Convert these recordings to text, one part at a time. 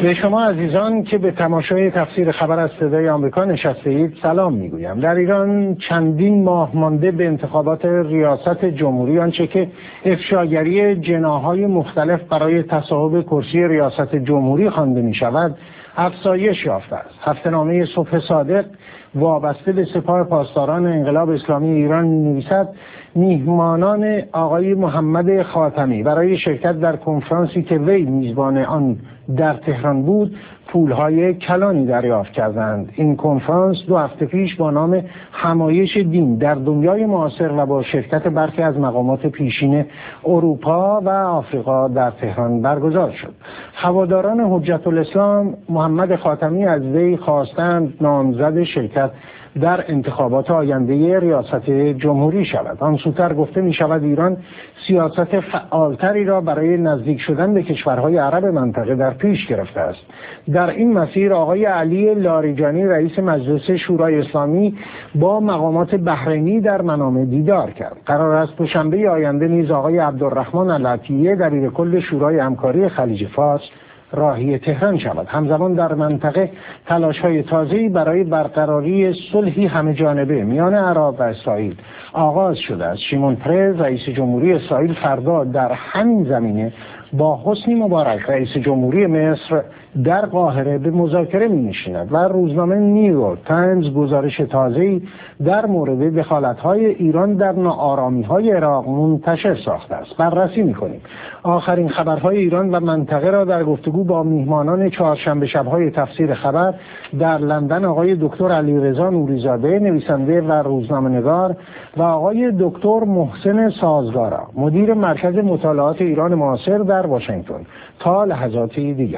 به شما عزیزان که به تماشای تفسیر خبر از صدای آمریکا نشسته اید سلام میگویم. در ایران چندین ماه مانده به انتخابات ریاست جمهوری، آنچه که افشاگری جناح‌های مختلف برای تصاحب کرسی ریاست جمهوری خوانده می شود، افزایش یافته است. هفته‌نامه صبح صادق وابسته به سپاه پاسداران انقلاب اسلامی ایران می‌نویسد میهمانان آقای محمد خاتمی برای شرکت در کنفرانسی که وی میزبان آن در تهران بود پولهای کلانی دریافت کردند. این کنفرانس 2 هفته پیش با نام همایش دین در دنیای معاصر و با شرکت برخی از مقامات پیشین اروپا و آفریقا در تهران برگزار شد. هواداران حجت الاسلام محمد خاتمی از وی خواستند نامزد شرکت در انتخابات آینده ریاست جمهوری شود. آن سوتر گفته می شود ایران سیاست فعالتری را برای نزدیک شدن به کشورهای عرب منطقه در پیش گرفته است. در این مسیر آقای علی لاریجانی رئیس مجلس شورای اسلامی با مقامات بحرینی در منامه دیدار کرد. قرار است دوشنبه آینده نیز آقای عبدالرحمن العطیه دبیرکل شورای همکاری خلیج فارس راهی تهران شود. همزمان در منطقه تلاش‌های تازه‌ای برای برقراری صلحی همه‌جانبه میان عرب و اسرائیل آغاز شده است. شیمون پرز رئیس جمهوری اسرائیل فردا در همین زمینه با حسنی مبارک رئیس جمهوری مصر در قاهره به مذاکره می‌نشیند و روزنامه نیویورک تایمز گزارش تازه‌ای در مورد دخالت‌های ایران در ناآرامی‌های عراق منتشر ساخته است. بررسی می‌کنیم آخرین خبرهای ایران و منطقه را در گفتگو با میهمانان چهارشنبه شب‌های تفسیر خبر در لندن آقای دکتر علیرضا نوری‌زاده نویسنده و روزنامه‌نگار و آقای دکتر محسن سازگارا مدیر مرکز مطالعات ایران معاصر در واشنگتن تا لحظاتی دیگر.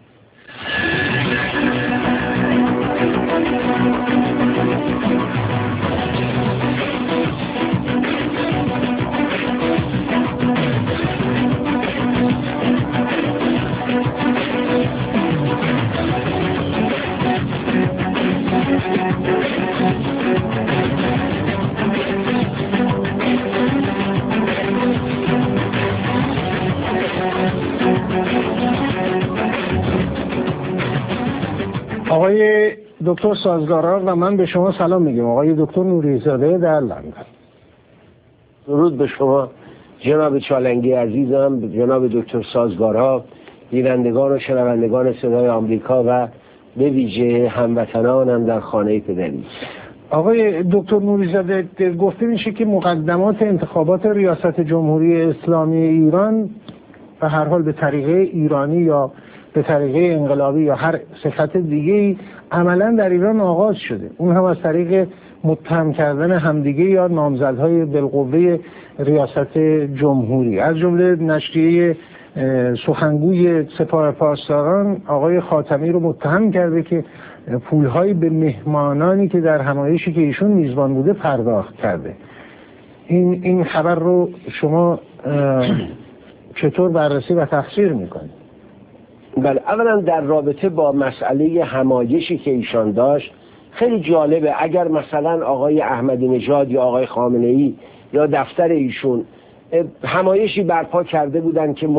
آقای دکتر سازگارا و من به شما سلام میگم. آقای دکتر نوری‌زاده در لندن. درود به شما جناب چالنگی عزیزم، جناب دکتر سازگارا، بینندگان و شنوندگان صدای آمریکا و به ویژه هموطنانم در خانه پدری. آقای دکتر نوری‌زاده گفته میشه که مقدمات انتخابات ریاست جمهوری اسلامی ایران به هر حال به طریقه ایرانی یا به طریقه انقلابی یا هر صفت دیگه‌ای عملاً در ایران آغاز شده. اون هم از طریق متهم کردن همدیگه یا نامزدهای بالقوه ریاست جمهوری. از جمله نشریه سخنگوی سپاه پاسداران آقای خاتمی رو متهم کرده که پولهایی به مهمانانی که در همایشی که ایشون میزبان بوده پرداخت کرده. این خبر رو شما چطور بررسی و تفسیر میکنید؟ بله، اولا در رابطه با مسئله همایشی که ایشان داشت خیلی جالبه. اگر مثلا آقای احمدی نژاد یا آقای خامنه‌ای یا دفتر ایشون همایشی برپا کرده بودن که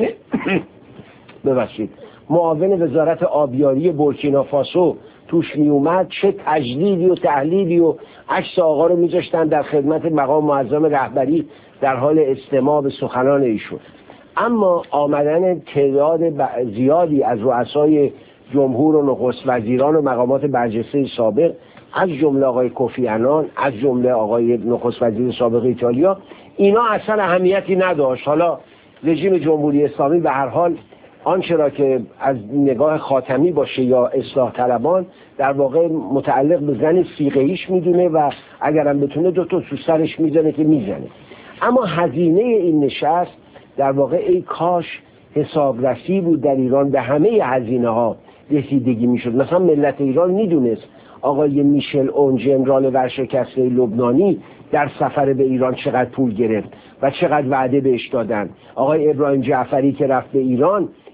معاون وزارت آبیاری بورکینافاسو توش می اومد، چه تجلیلی و تحلیلی و عکس آقا رو میذاشتن در خدمت مقام معظم رهبری در حال استماع به سخنان ایشون. اما آمدن تعداد زیادی از رؤسای جمهور و نخست وزیران و مقامات برجسته سابق، از جمله آقای کوفی عنان، از جمله آقای نخست وزیر سابق ایتالیا، اینا اصلا اهمیتی نداشت. حالا رژیم جمهوری اسلامی به هر حال آنچه را که از نگاه خاتمی باشه یا اصلاح طلبان در واقع متعلق به زن فیقهیش میدونه و اگرم بتونه 2 تا تو سرش میزنه که میزنه. اما هزینه این نشست در واقع ای کاش حسابرسی بود در ایران به همه هزینه ها رسیدگی میشد. مثلا ملت ایران میدونست آقای میشل اون ژنرال ورشکسته لبنانی در سفر به ایران چقدر پول گرفت و چقدر وعده بهش دادن. آقای ابراهیم جعفری که رفت به ایران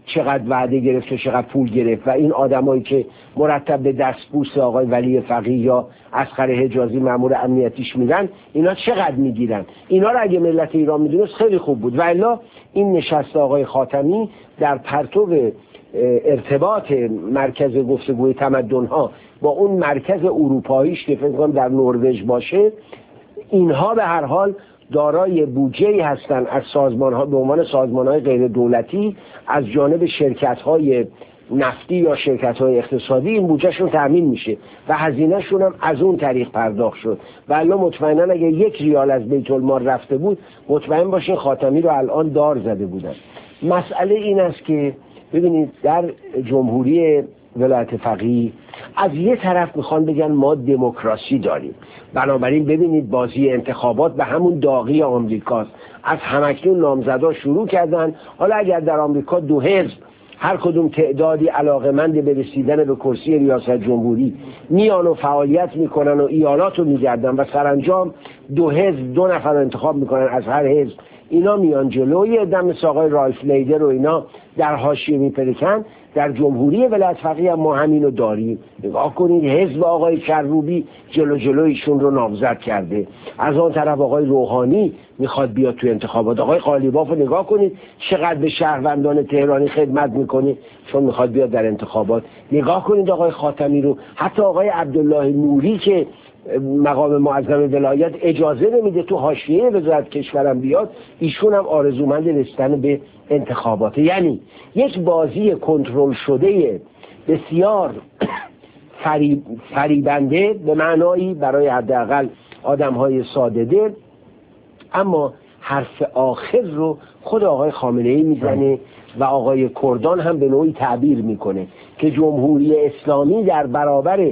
چقدر وعده گرفت و چقدر پول گرفت و این آدمایی که مرتب به دستبوس آقای ولی فقیه یا اصغر حجازی مأمور امنیتیش میرن، اینا چقدر میگیرن. اینا رو اگه ملت ایران میدونست خیلی خوب بود. و الا این نشست آقای خاتمی در پرتو ارتباط مرکز گفتگوی تمدن‌ها با اون مرکز اروپاییش که فکر کنم در نروژ باشه، اینها به هر حال دارای بودجه‌ای هستن از سازمان‌ها به عنوان سازمان‌های غیر دولتی از جانب شرکت‌های نفتی یا شرکت‌های اقتصادی این بودجهشون تأمین میشه و هزینه‌شون هم از اون طریق پرداخت شد. و الان مطمئنا اگه 1 ریال از بیت المال رفته بود، مطمئن باشین خاتمی رو الان دار زده بودن. مسئله این است که ببینید در جمهوری ولایت فقیه از یه طرف میخوان بگن ما دموکراسی داریم، بنابراین ببینید بازی انتخابات به همون داغی آمریکاست. از همکنون نامزدا شروع کردن. حالا اگر در آمریکا 2 حزب هر کدوم تعدادی علاقمند به رسیدن به کرسی ریاست جمهوری میان و فعالیت میکنن و ایالات رو میگردن و سرانجام 2 حزب 2 نفر رو انتخاب میکنن از هر حزب، اینا میان جلوی دم آقای رالف نیدر و اینا در حاشیه میپرکن. در جمهوری ولایت فقیه ما همینو داریم. نگاه کنید حزب آقای کروبی جلویشون رو نامزد کرده، از آن طرف آقای روحانی میخواد بیاد تو انتخابات. آقای قالیباف رو نگاه کنید چقدر به شهروندان تهرانی خدمت میکنه چون میخواد بیاد در انتخابات. نگاه کنید آقای خاتمی رو، حتی آقای عبدالله نوری که مقام معظم ولایت اجازه نمیده تو حاشیه وزارت کشورم بیاد، ایشون هم آرزومند رسیدن به انتخابات. یعنی یک بازی کنترل شده بسیار فریبنده به معنایی برای حداقل آدم‌های ساده دل، اما حرف آخر رو خود آقای خامنه‌ای میزنه و آقای کردان هم به نوعی تعبیر میکنه که جمهوری اسلامی در برابر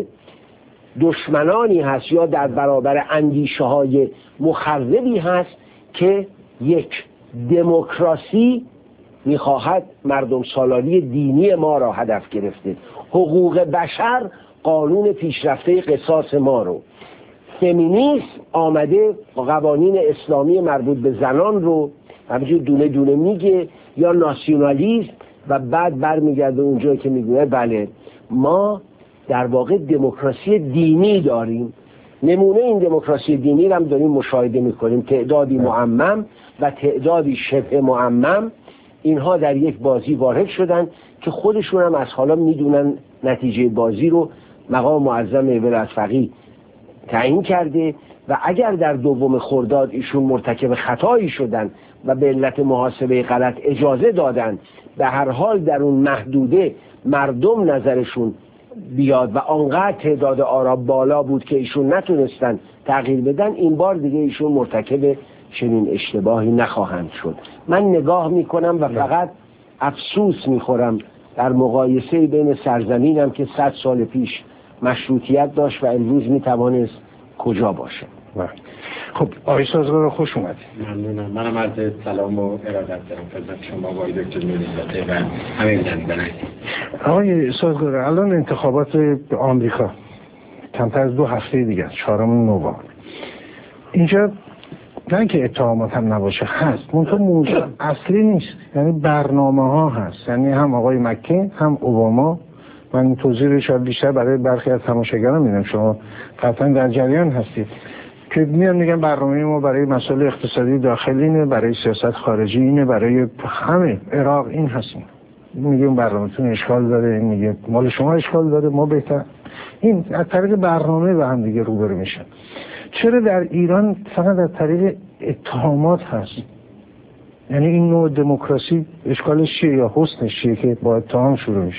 دشمنانی هست یا در برابر اندیشه های مخربی هست که یک دموکراسی میخواهد مردم سالاری دینی ما را هدف گرفته، حقوق بشر قانون پیشرفته قصاص ما رو، فمینیسم آمده قوانین اسلامی مربوط به زنان رو همینجور دونه دونه میگه، یا ناسیونالیسم و بعد برمیگرده اونجایی که میگه بله ما در واقع دموکراسی دینی داریم. نمونه این دموکراسی دینی رو هم داریم مشاهده میکنیم، تعدادی معمم و تعدادی شبه معمم اینها در یک بازی وارد شدن که خودشون هم از حالا میدونن نتیجه بازی رو مقام معظم ولایت فقیه تعیین کرده و اگر در 2 خرداد ایشون مرتکب خطایی شدن و به علت محاسبه غلط اجازه دادن، به هر حال در اون محدوده مردم نظرشون بیاد و آنقدر تعداد آرا بالا بود که ایشون نتونستن تغییر بدن، این بار دیگه ایشون مرتکب چنین اشتباهی نخواهند شد. من نگاه میکنم و فقط افسوس میخورم در مقایسه بین سرزمینم که 100 سال پیش مشروطیت داشت و امروز میتوانست کجا باشه. خب آقای سازگار خوش اومدید. ممنونم. منم عرض سلام و ارادت دارم خدمت شما و آقای دکتر نوری‌زاده و همه بینندگان. آقای سازگار الان انتخابات آمریکا کمتر از 2 هفته دیگه است، 4 نوامبر. اینجا نه که اتهامات هم نباشه، هست منتها موضوع اصلی نیست، یعنی برنامه ها هست، یعنی هم آقای مکین هم اوباما. من توضیح رو شاید بیشتر برای برخی از تماشاگران میدم، شما قطعا در جریان هستید که میان میگن برنامه ما برای مسائل اقتصادی داخلی اینه، برای سیاست خارجی اینه، برای همه عراق این هستیم. میگه برنامه‌تون اشکال داره، این میگه مال شما اشکال داره، ما بهتر. این از طریق برنامه به هم دیگه روبرو میشن. چرا در ایران فقط از طریق اتهامات هست؟ یعنی این نوع دموکراسی اشکالش چیه یا حسنش چیه که با اتهام شروع میشه؟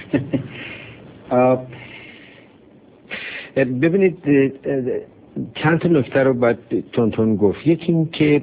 ببینید چند تا نکته رو باید تون گفت. یکی این که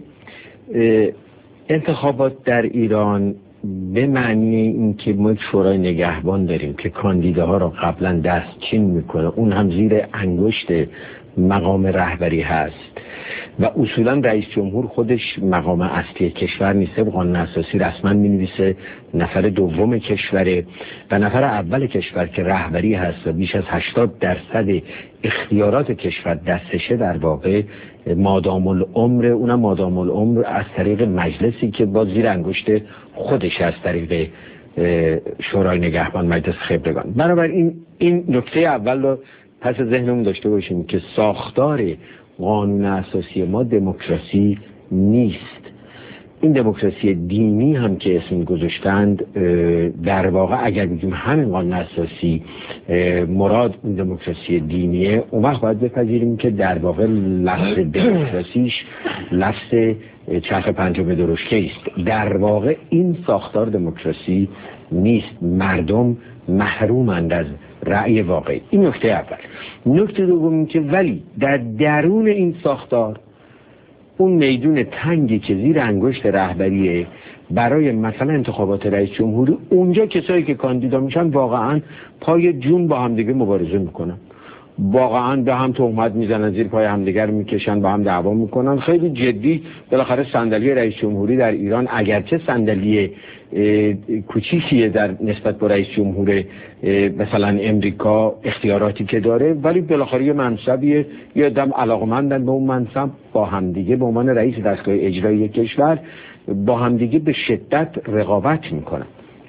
انتخابات در ایران به معنی این که ما شورای نگهبان داریم که کاندیداها رو قبلا دستچین میکنه، اون هم زیر انگشت مقام رهبری هست و اصولا رئیس جمهور خودش مقام اصلی کشور نیست. قانون اساسی رسما می‌نویسه نفر دوم کشوره و نفر اول کشور که رهبری هست و بیش از 80% اختیارات کشور دستشه در واقع مادام العمر، اونم مادام العمر از طریق مجلسی که با زیر انگشت خودش از طریق شورای نگهبان مجلس خبرگان. بنابراین این نکته اول رو پس ذهنمون داشته باشیم که ساختار قانون اساسی ما دموکراسی نیست. این دموکراسی دینی هم که اسم گذاشتند، در واقع اگر بگیم همین قانون اساسی مراد این دموکراسی دینیه، اون وقت باید بپذیریم که در واقع لفظ دموکراسیش لفظ چرخ پنجم درشکه است. در واقع این ساختار دموکراسی نیست. مردم محرومند از رأی واقعی. این نکته اول. نکته دوم که ولی در درون این ساختار اون میدون تنگی که زیر انگشت رهبریه برای مثلا انتخابات رئیس جمهوری، اونجا کسایی که کاندیدا میشن واقعا پای جون با همدیگه مبارزه میکنن، واقعا به هم تهمت میزنن، زیر پای همدیگر میکشن، با هم دعوا میکنن خیلی جدی. بالاخره صندلی رئیس جمهوری در ایران اگرچه صندلی کوچیکیه در نسبت به رئیس جمهور مثلا امریکا اختیاراتی که داره، ولی بالاخره یه منصبیه، یه آدم علاقمندن به اون منصب، با همدیگه به عنوان رئیس دستگاه اجرایی کشور با همدیگه به شدت رقابت میکنن.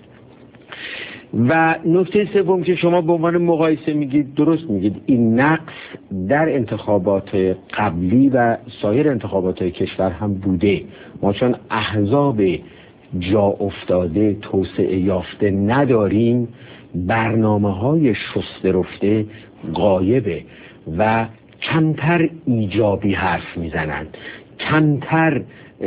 و نکته سوم که شما به عنوان مقایسه میگید، درست میگید، این نقص در انتخابات قبلی و سایر انتخابات کشور هم بوده. ما چون احزاب جا افتاده توسعه یافته نداریم، برنامه‌های شسته رفته غایبه و کمتر ایجابی حرف میزنند، کمتر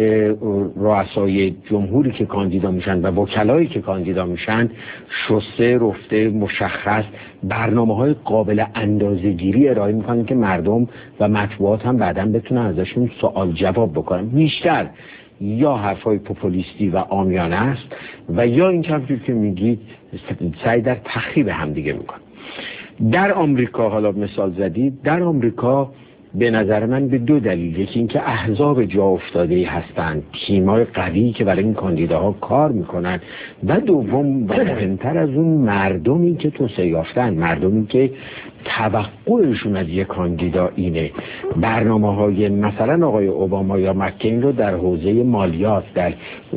رؤسای جمهوری که کاندیدا میشن و وکلایی که کاندیدا میشن شسته رفته مشخص برنامه‌های قابل اندازه‌گیری ارائه میکنن که مردم و مطبوعات هم بعداً بتونن ازشون سوال جواب بکنن. بیشتر یا حرفای پوپولیستی و عامیانه است و یا این همونطور که میگید سعی در تخریب همدیگه میکنن. در آمریکا، حالا مثال زدید، در آمریکا به نظر من به دو دلیل، یکی اینکه احزاب جا افتاده‌ای هستند، تیم‌های قوی که برای این کاندیداها کار میکنن، و دوم و مهمتر از اون مردمی که توسعه یافتن، مردمی که توقعشون از یک کاندیدا اینه برنامه‌های مثلا آقای اوباما یا مکین رو در حوزه مالیات، در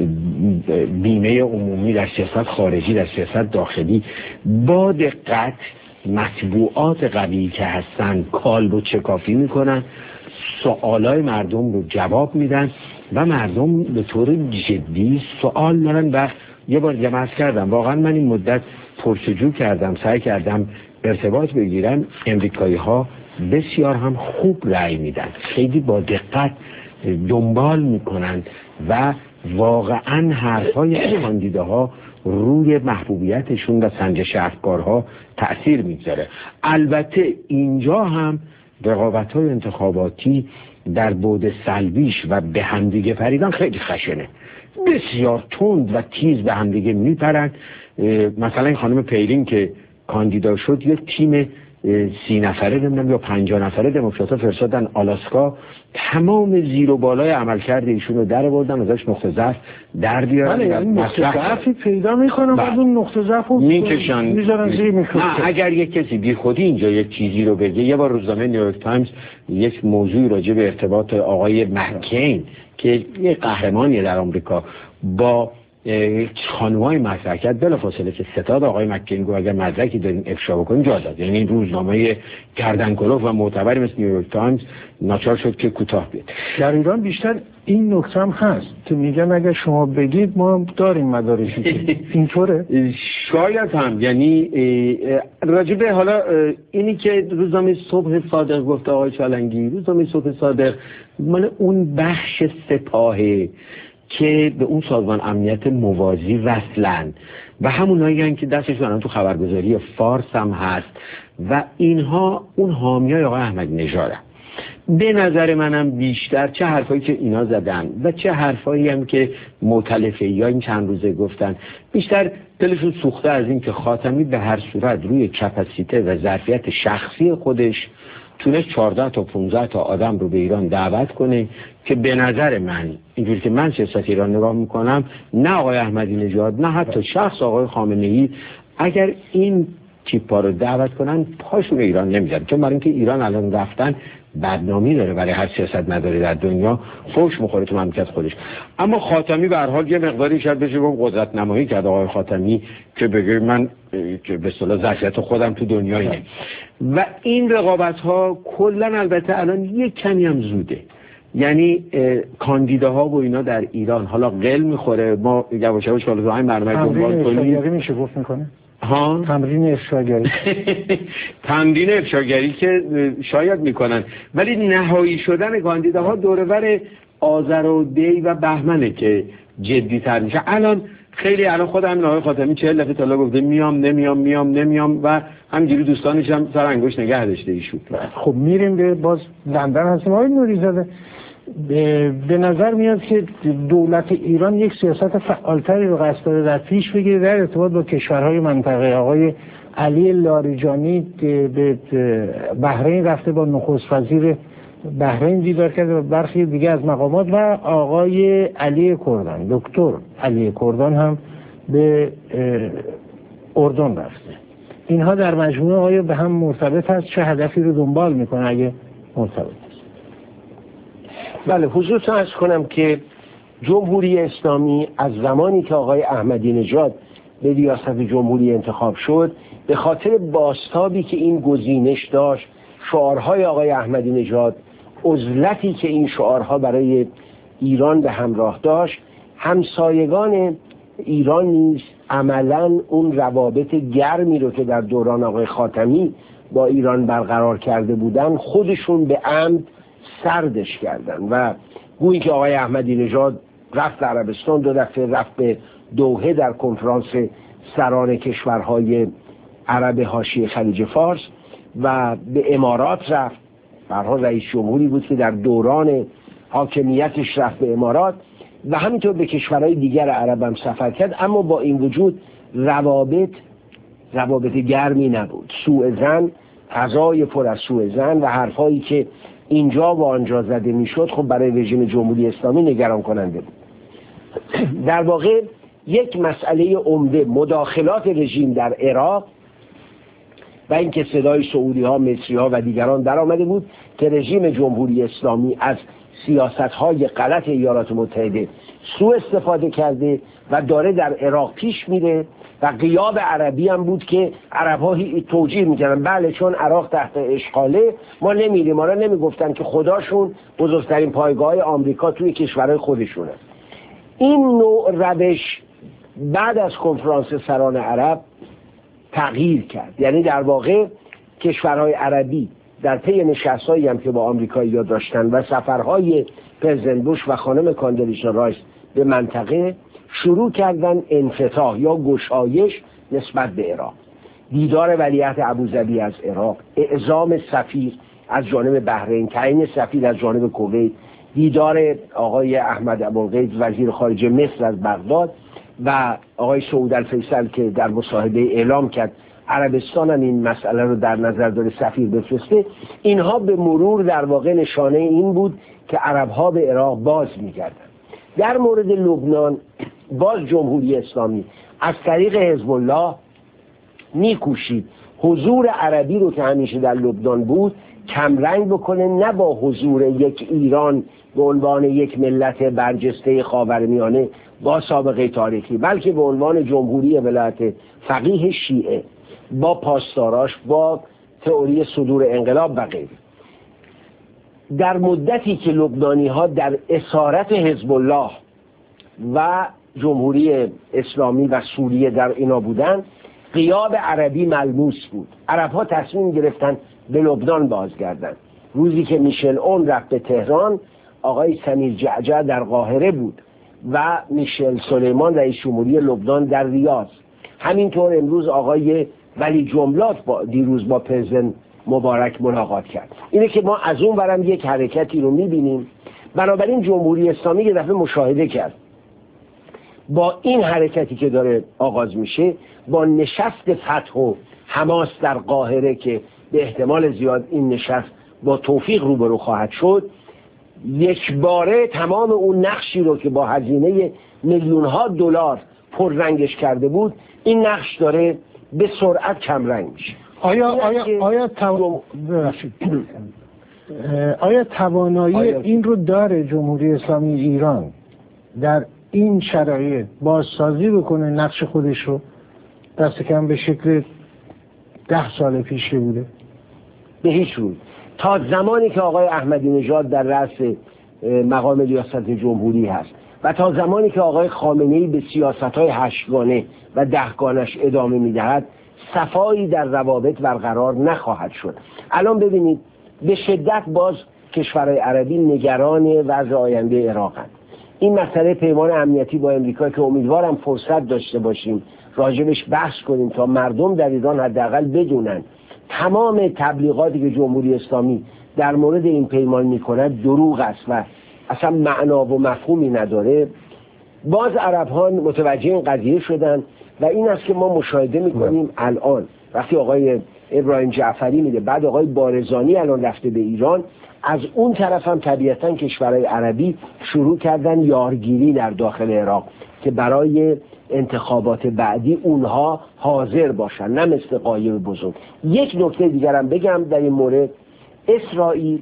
بیمه عمومی، در سیاست خارجی، در سیاست داخلی با دقت مطبوعات قوی که هستن کال رو چکافی میکنن، سوالای مردم رو جواب میدن و مردم به طور جدی سوال دارن. و یه بار دیگه عرض کردم واقعا من این مدت پرسجو کردم، سعی کردم ارتباط بگیرم، امریکایی ها بسیار هم خوب رأی میدن، خیلی با دقت دنبال میکنن و واقعا حرفای کاندیداها روی محبوبیتشون و سنجش افکارها تأثیر میگذاره. البته اینجا هم رقابت‌های انتخاباتی در بعد سلبیش و به همدیگه پریدن خیلی خشنه، بسیار تند و تیز به همدیگه میپرن. مثلا این خانم پیلین که کاندیدا شد یک تیم 30 نفره نمیدونم یا 50 نفره دموکرات‌ها فرستادن آلاسکا، تمام زیر و بالای عملکرد ایشون رو در آوردن، ازش نقطه ضعف در بیارن. بله، این نقطه ضعفی پیدا میکنن و اون نقطه ضعف رو میذارن زیر میکروسکوپ. اگر یک کسی بی خودی اینجا یک چیزی رو بگه، یه بار روزنامه نیویورک تایمز یک موضوع راجع به ارتباط آقای مکین که یه قهرمانی در آمریکا با خانومای مطرح کرد، بلافاصله که ستاد آقای مکین گفت اگر مدرکی دارین افشا بکنین جا داد. یعنی این روزنامه گردنکلوف و معتبری مثل نیویورک تایمز ناچار شد که کوتاه بیاد. در ایران بیشتر این نکته هم هست که میگن اگر شما بگید ما داریم مدارکی. اینطوره؟ شاید هم، یعنی راجبه حالا اینی که روزنامه صبح صادق گفته آقای چالنگی، روزنامه صبح صادق مال اون بخش سپاهه که به اون سازمان امنیت موازی وصلن و همونایی هستن که دستشون تو خبرگزاری فارس هم هست و اینها اون حامیای آقای احمدی نژاد. به نظر منم بیشتر چه حرفایی که اینا زدن و چه حرفایی هم که مؤتلفه یا این چند روزه گفتن، بیشتر دلشون سوخته از این که خاتمی به هر صورت روی کپاسیته و ظرفیت شخصی خودش تونست 14 تا 15 تا آدم رو به ایران دعوت کنه که به نظر من اینجوری که من سیاست ایران نگاه میکنم، نه آقای احمدی نژاد نه حتی شخص آقای خامنه‌ای اگر این تیپا رو دعوت کنن پاشون ایران نمیذارن، چون برای اینکه ایران الان رفتن بدنامی داره برای هر سیاستمداری در دنیا، فوش میخوره تو مملکت خودش. اما خاتمی به هر حال یه مقداری شاید بشه گفت قدرت نمایی کرد آقای خاتمی که بگه من که به اصطلاح ظرفیت خودم تو دنیا اینه. و این رقابت ها کلا البته الان یک کمی هم زوده، یعنی کاندیداها و اینا در ایران حالا قل میخوره، ما یواش یواش حالا همین برنامه دنبال کنیم. میشه گفت میکنه تمرین افشاگری تمرین افشاگری که شاید میکنن، ولی نهایی شدن کاندیداها دورور آذر و دی و بهمنه که جدی تر میشه. الان خیلی الان خود همین آقای خاتمی 40 دفعه تا گفته میام نمیام و همینجوری دوستانش هم سر انگشت نگه داشته ایشون. خب میریم به باز لندن هستیم. آقای نوری‌زاده، به نظر میاد که دولت ایران یک سیاست فعالتری رو قصد داره در پیش بگیره در ارتباط با کشورهای منطقه. آقای علی لاریجانی به بحرین رفته، با نخست وزیر بحرین دیدار کرده و برخی دیگه از مقامات، و آقای علی کردان، دکتر علی کردان هم به اردن رفته. اینها در مجموعه آیا به هم مرتبط هست؟ چه هدفی رو دنبال میکنه اگه مرتبط؟ بله، حضورتون عرض کنم که جمهوری اسلامی از زمانی که آقای احمدی نژاد به ریاست جمهوری انتخاب شد، به خاطر بازتابی که این گزینش داشت، شعارهای آقای احمدی نژاد، عزلتی که این شعارها برای ایران به همراه داشت، همسایگان ایران نیز عملاً اون روابط گرمی رو که در دوران آقای خاتمی با ایران برقرار کرده بودن خودشون به عمد سردش کردن و گویی که آقای احمدی نژاد رفت عربستان، 2 دفعه رفت به دوحه در کنفرانس سران کشورهای عرب حاشیه خلیج فارس و به امارات رفت. به هر حال رئیس جمهوری بود که در دوران حاکمیتش رفت به امارات و همینطور به کشورهای دیگر عرب هم سفر کرد، اما با این وجود روابط گرمی نبود. سوء ظن، فضای پر از سوء ظن و حرفایی که اینجا و آنجا زده میشد خب برای رژیم جمهوری اسلامی نگران کننده بود. در واقع یک مسئله عمده مداخلات رژیم در عراق و اینکه صدای سعودی ها، مصری ها و دیگران در آمده بود که رژیم جمهوری اسلامی از سیاست های غلط ایالات متحده سوء استفاده کرده و داره در عراق پیش میره و غیاب عربی هم بود که عرب ها توجیه میکردن بله چون عراق تحت اشغاله ما نمیریم، ما را نمیگفتن که خداشون بزرگترین پایگاه آمریکا توی کشورهای خودشونه. این نوع روش بعد از کنفرانس سران عرب تغییر کرد، یعنی در واقع کشورهای عربی در پی نشست‌هایی هم که با آمریکایی‌ها داشتن و سفرهای پرزیدنت بوش و خانم کاندلیسا رایس به منطقه شروع کردن انفتاح یا گشایش نسبت به عراق. دیدار ولیعهد ابوظبی از عراق، اعزام سفیر از جانب بحرین، تعیین سفیر از جانب کویت، دیدار آقای احمد ابوالغیث وزیر خارجه مصر از بغداد و آقای سعود الفیصل که در مصاحبه اعلام کرد عربستان هم این مسئله رو در نظر داره سفیر بفرسته. اینها به مرور در واقع نشانه این بود که عربها به عراق باز می‌گردن. در مورد لبنان باز جمهوری اسلامی از طریق حزب الله می‌کوشید حضور عربی رو که همیشه در لبنان بود کمرنگ بکنه، نه با حضور یک ایران به عنوان یک ملت برجسته خاورمیانه با سابقه تاریخی، بلکه به عنوان جمهوری ولایت فقیه شیعه با پاسداراش، با تئوری صدور انقلاب و غیره. در مدتی که لبنانی ها در اسارت حزب الله و جمهوری اسلامی و سوریه در اینا بودن، غیاب عربی ملموس بود. عرب ها تصمیم گرفتن به لبنان بازگردن. روزی که میشل اون رفت به تهران، آقای سمیر جعجع در قاهره بود و میشل سلیمان رئیس جمهوری لبنان در ریاض. همینطور امروز آقای ولی جملات دیروز با پرزیدنت مبارک ملاقات کرد. اینه که ما از اون ورم یک حرکتی رو میبینیم. بنابراین جمهوری اسلامی یه دفعه مشاهده کرد با این حرکتی که داره آغاز میشه، با نشست فتح و حماس در قاهره که به احتمال زیاد این نشست با توفیق روبرو خواهد شد، یک باره تمام اون نقشی رو که با هزینه میلیون ها دلار پررنگش کرده بود، این نقش داره به سرعت کمرنگ میشه. آیا توانایی این رو داره جمهوری اسلامی ایران در این شرایط بازسازی بکنه نقش خودش رو دست کم به شکل 10 سال پیش بوده؟ به هیچ روی. تا زمانی که آقای احمدی نژاد در رأس مقام ریاست جمهوری هست و تا زمانی که آقای خامنه‌ای به سیاست‌های 8گانه و 10گانش ادامه می‌دهد، صفایی در روابط برقرار نخواهد شد. الان ببینید به شدت باز کشورهای عربی نگران وضع آینده عراقند. این مسئله پیمان امنیتی با امریکا که امیدوارم فرصت داشته باشیم راجبش بحث کنیم تا مردم در ایران حداقل بدونن تمام تبلیغاتی که جمهوری اسلامی در مورد این پیمان می‌کند دروغ است و اصلا معنا و مفهومی نداره. باز عرب‌ها متوجه این قضیه شدن و این است که ما مشاهده می‌کنیم الان وقتی آقای ابراهیم جعفری میده، بعد آقای بارزانی الان رفته به ایران، از اون طرف هم طبیعتاً کشورهای عربی شروع کردن یارگیری در داخل عراق که برای انتخابات بعدی اونها حاضر باشن، نه مثل قایم بزرگ. یک نکته دیگرم بگم در این مورد، اسرائیل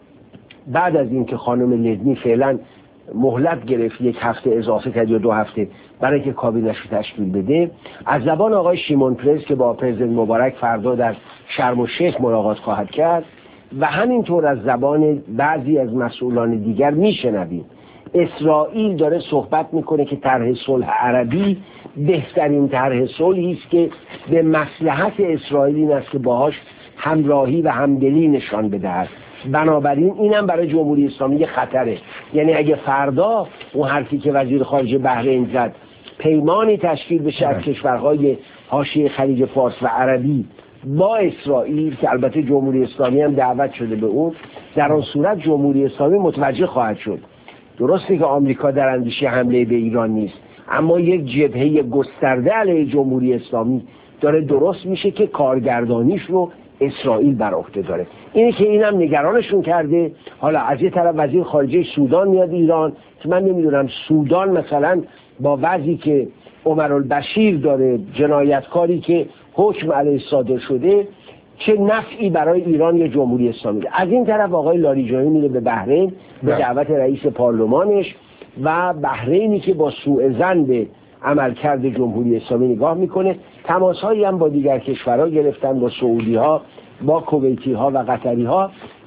بعد از اینکه خانم لدنی فعلا مهلت گرفت 1 هفته اضافه کرد یا 2 هفته برای که کابینه‌اش رو تشکیل بده، از زبان آقای شیمون پرس که با پرزیدنت مبارک فردا در شرم الشیخ ملاقات خواهد کرد و همینطور از زبان بعضی از مسئولان دیگر میشنویم اسرائیل داره صحبت میکنه که طرح صلح عربی بهترین طرح صلحی است که به مصلحت اسرائیل این است که باهاش همراهی و همدلی نشان بدهد. بنابراین اینم برای جمهوری اسلامی خطره. یعنی اگه فردا اون حرفی که وزیر خارجه بحرین زد پیمانی تشکیل بشه از کشورهای حاشیه خلیج فارس و عربی با اسرائیل که البته جمهوری اسلامی هم دعوت شده به اون، در آن صورت جمهوری اسلامی متوجه خواهد شد درسته که آمریکا در اندیشه حمله به ایران نیست، اما یک جبهه گسترده علیه جمهوری اسلامی داره درست میشه که کارگردانیش رو اسرائیل بر عهده داره. اینه که اینم نگرانشون کرده. حالا از یه طرف وزیر خارجه سودان میاد ایران که من نمیدونم سودان مثلا با وضعی که عمرالبشیر داره، جنایتکاری که حکم علیه صادر شده، چه نفعی برای ایران یا جمهوری اسلامی ده. از این طرف آقای لاریجانی میره به بحرین به دعوت رئیس پارلمانش و بحرینی که با سوء ظن به عملکرد جمهوری اسلامی نگاه میکنه. تماسهایی هم با دیگر کشورها گرفتن، با سعودی ها، با کویتی ها و قطری ها.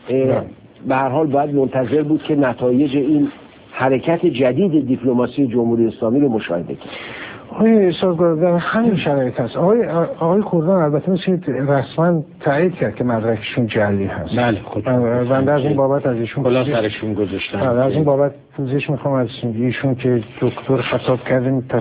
به هر حال باید منتظر بود که نتایج این حرکت جدید دیپلماسی جمهوری اسلامی رو مشاهده کنیم. آقای استاد در همین شرایط هست آقای کردان البته مثل رسما تایید کرد که مدرکشون جعلی هست. بله خود بنده از این بابت از ایشون کلا سرشون گذاشتن. از این بابت پوزش میخوام از ایشون که دکتر خطاب کردیم. پس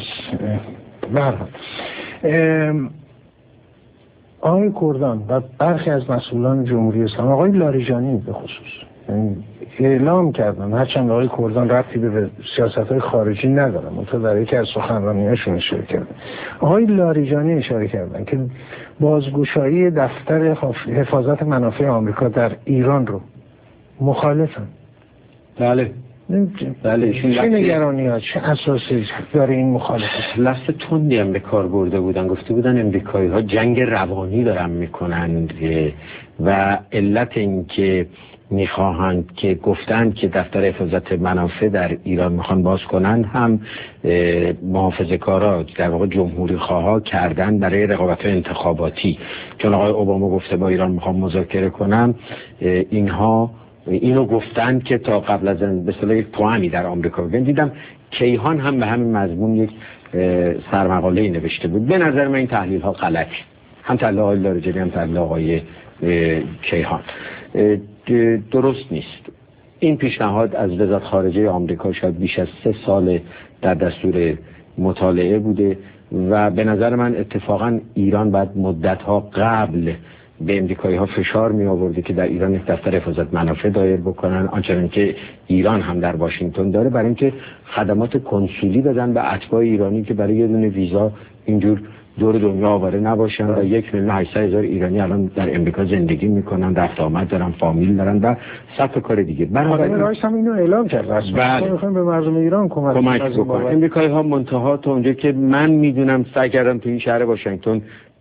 آقای کردان و برخی از مسئولان جمهوری اسلامی، آقای لاریجانی به خصوص اعلام کردن، هرچند آقای کردان ربطی به سیاست‌های خارجی ندارن، منتها در یکی از سخنرانی‌هاشون اشاره کردن، آقای لاریجانی اشاره کردن که بازگشایی دفتر حفاظت منافع آمریکا در ایران رو مخالفن. بله چه نگرانی ها، چه اساسی داره این مخالفت؟ لفظ تندی هم به کار برده بودن، گفته بودن امریکایی ها جنگ روانی دارن میکنن و علت این که میخواهند که گفتند که دفتر حفاظت منافع در ایران میخوان باز کنن هم محافظه کارا در واقع جمهوری خواه کردن برای رقابت انتخاباتی، چون آقای اوباما گفته با ایران میخوام مذاکره کنم، اینها اینو گفتند که تا قبل از به اصطلاح یک توأمی در آمریکا بگن. دیدم کیهان هم به همین مضمون یک سرمقاله نوشته بود. به نظر من این تحلیل ها غلط، هم تحلیل آقای لاریجانی هم تحلیل آقای کیهان درست نیست. این پیشنهاد از وزارت خارجه آمریکا شاید بیش از 3 سال در دستور مطالعه بوده و به نظر من اتفاقا ایران باید مدت‌ها قبل به امریکایی ها فشار می آورده که در ایران یک دفتر حفاظت منافع دایر بکنن، آنچنان که ایران هم در واشنگتن داره، برای اینکه خدمات کنسولی بدن به اتباع ایرانی که برای یه دونه ویزا اینجور دور دنیا آواره نباشن. و 1,800,000 ایرانی الان در امریکا زندگی میکنن، رفت آمد دارن، فامیل دارن و صف کار دیگه. بنابراین رئیس هم اینو اعلام کرد رسما میخوایم به مردم ایران کمک بکنن. امریکایی ها منتها تا اونجا که من میدونم سعی کردن تو این شهر واشنگتن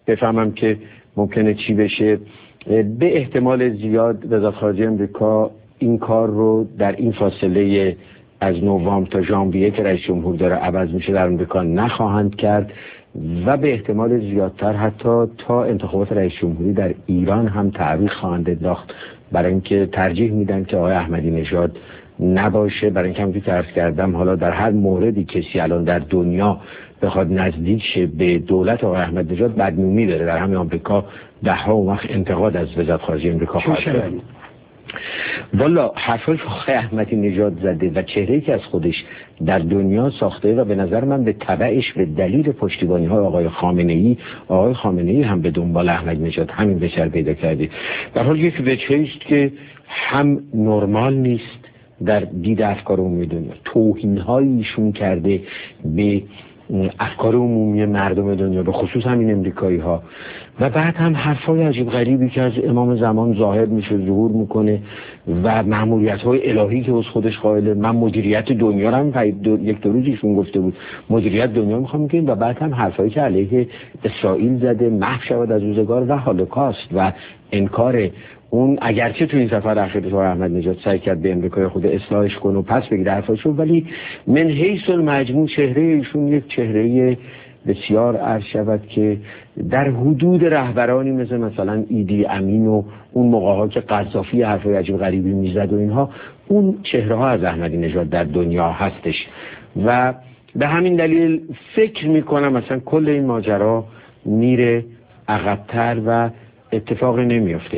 بفهمم که ممکنه چی بشه. به احتمال زیاد وزارت خارجه امریکا این کار رو در این فاصله از نوامبر تا ژانویه که رئیس جمهور داره عوض میشه در امریکا نخواهند کرد و به احتمال زیادتر حتی تا انتخابات رئیس جمهوری در ایران هم تعویق خواهند انداخت، برای اینکه ترجیح میدن که آقای احمدی نژاد نباشه. برای اینکه همونطور که عرض کردم حالا در هر موردی کسی الان در دنیا بخواد نزدیک شه به دولت آقای احمدی نژاد بدنومی داره. در همین آمریکا ده‌ها و وقت انتقاد از وزارت خارجه امریکا خواهد شد. والا حرفای آقای احمدی نژاد زده و چهره‌ای که از خودش در دنیا ساخته و به نظر من به تبعش به دلیل پشتیبانی‌های آقای خامنه‌ای هم به دنبال احمدی نژاد همین بشر پیدا کرده. در حال یک وجهی است که هم نرمال نیست در دید افکار عمومی دنیا، توهین‌هایی ایشون کرده به افکار عمومی مردم دنیا به خصوص همین امریکایی‌ها، و بعد هم حرفای عجیب غریبی که از امام زمان ظاهر میشه ظهور میکنه و مأموریت‌های الهی که از خودش قائله. من مدیریت دنیا رو هم یک دو روز ایشون گفته بود مدیریت دنیا میخوام میکنیم، و بعد هم حرفایی که علیه اسرائیل زده، محو شود از روزگار و هولوکاست و انکار اون. اگرچه تو این سفر اخیر آقای احمدی نژاد سعی کرد به امریکای خود اصلاحش کنه و پس بگیره حرفاشو، ولی من حیث المجموع چهره ایشون یک چهره بسیار عرض شود که در حدود رهبرانی مثلا ایدی امین و اون موقع‌ها که قذافی حرفای عجیب غریبی میزد و اینها، اون چهره ها از احمدی نژاد در دنیا هستش و به همین دلیل فکر میکنم مثلا کل این ماجرا میره عقب‌تر و اتفاقی نمیفته.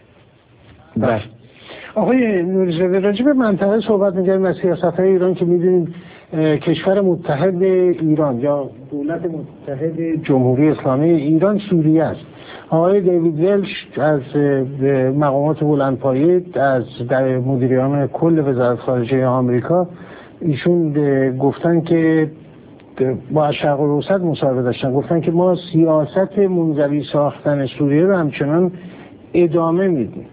آقای نوری‌زاده راجع به منطقه صحبت می‌کنیم از سیاست‌های ایران که می‌دونید کشور متحد ایران یا دولت متحد جمهوری اسلامی ایران سوریه است. آقای دیوید ولش از مقامات بلندپایه از در مدیریان کل وزارت خارجه آمریکا ایشون گفتن که با شرق الاوسط مصاحبه داشتن، گفتن که ما سیاست منزوی ساختن سوریه رو همچنان ادامه میدیم.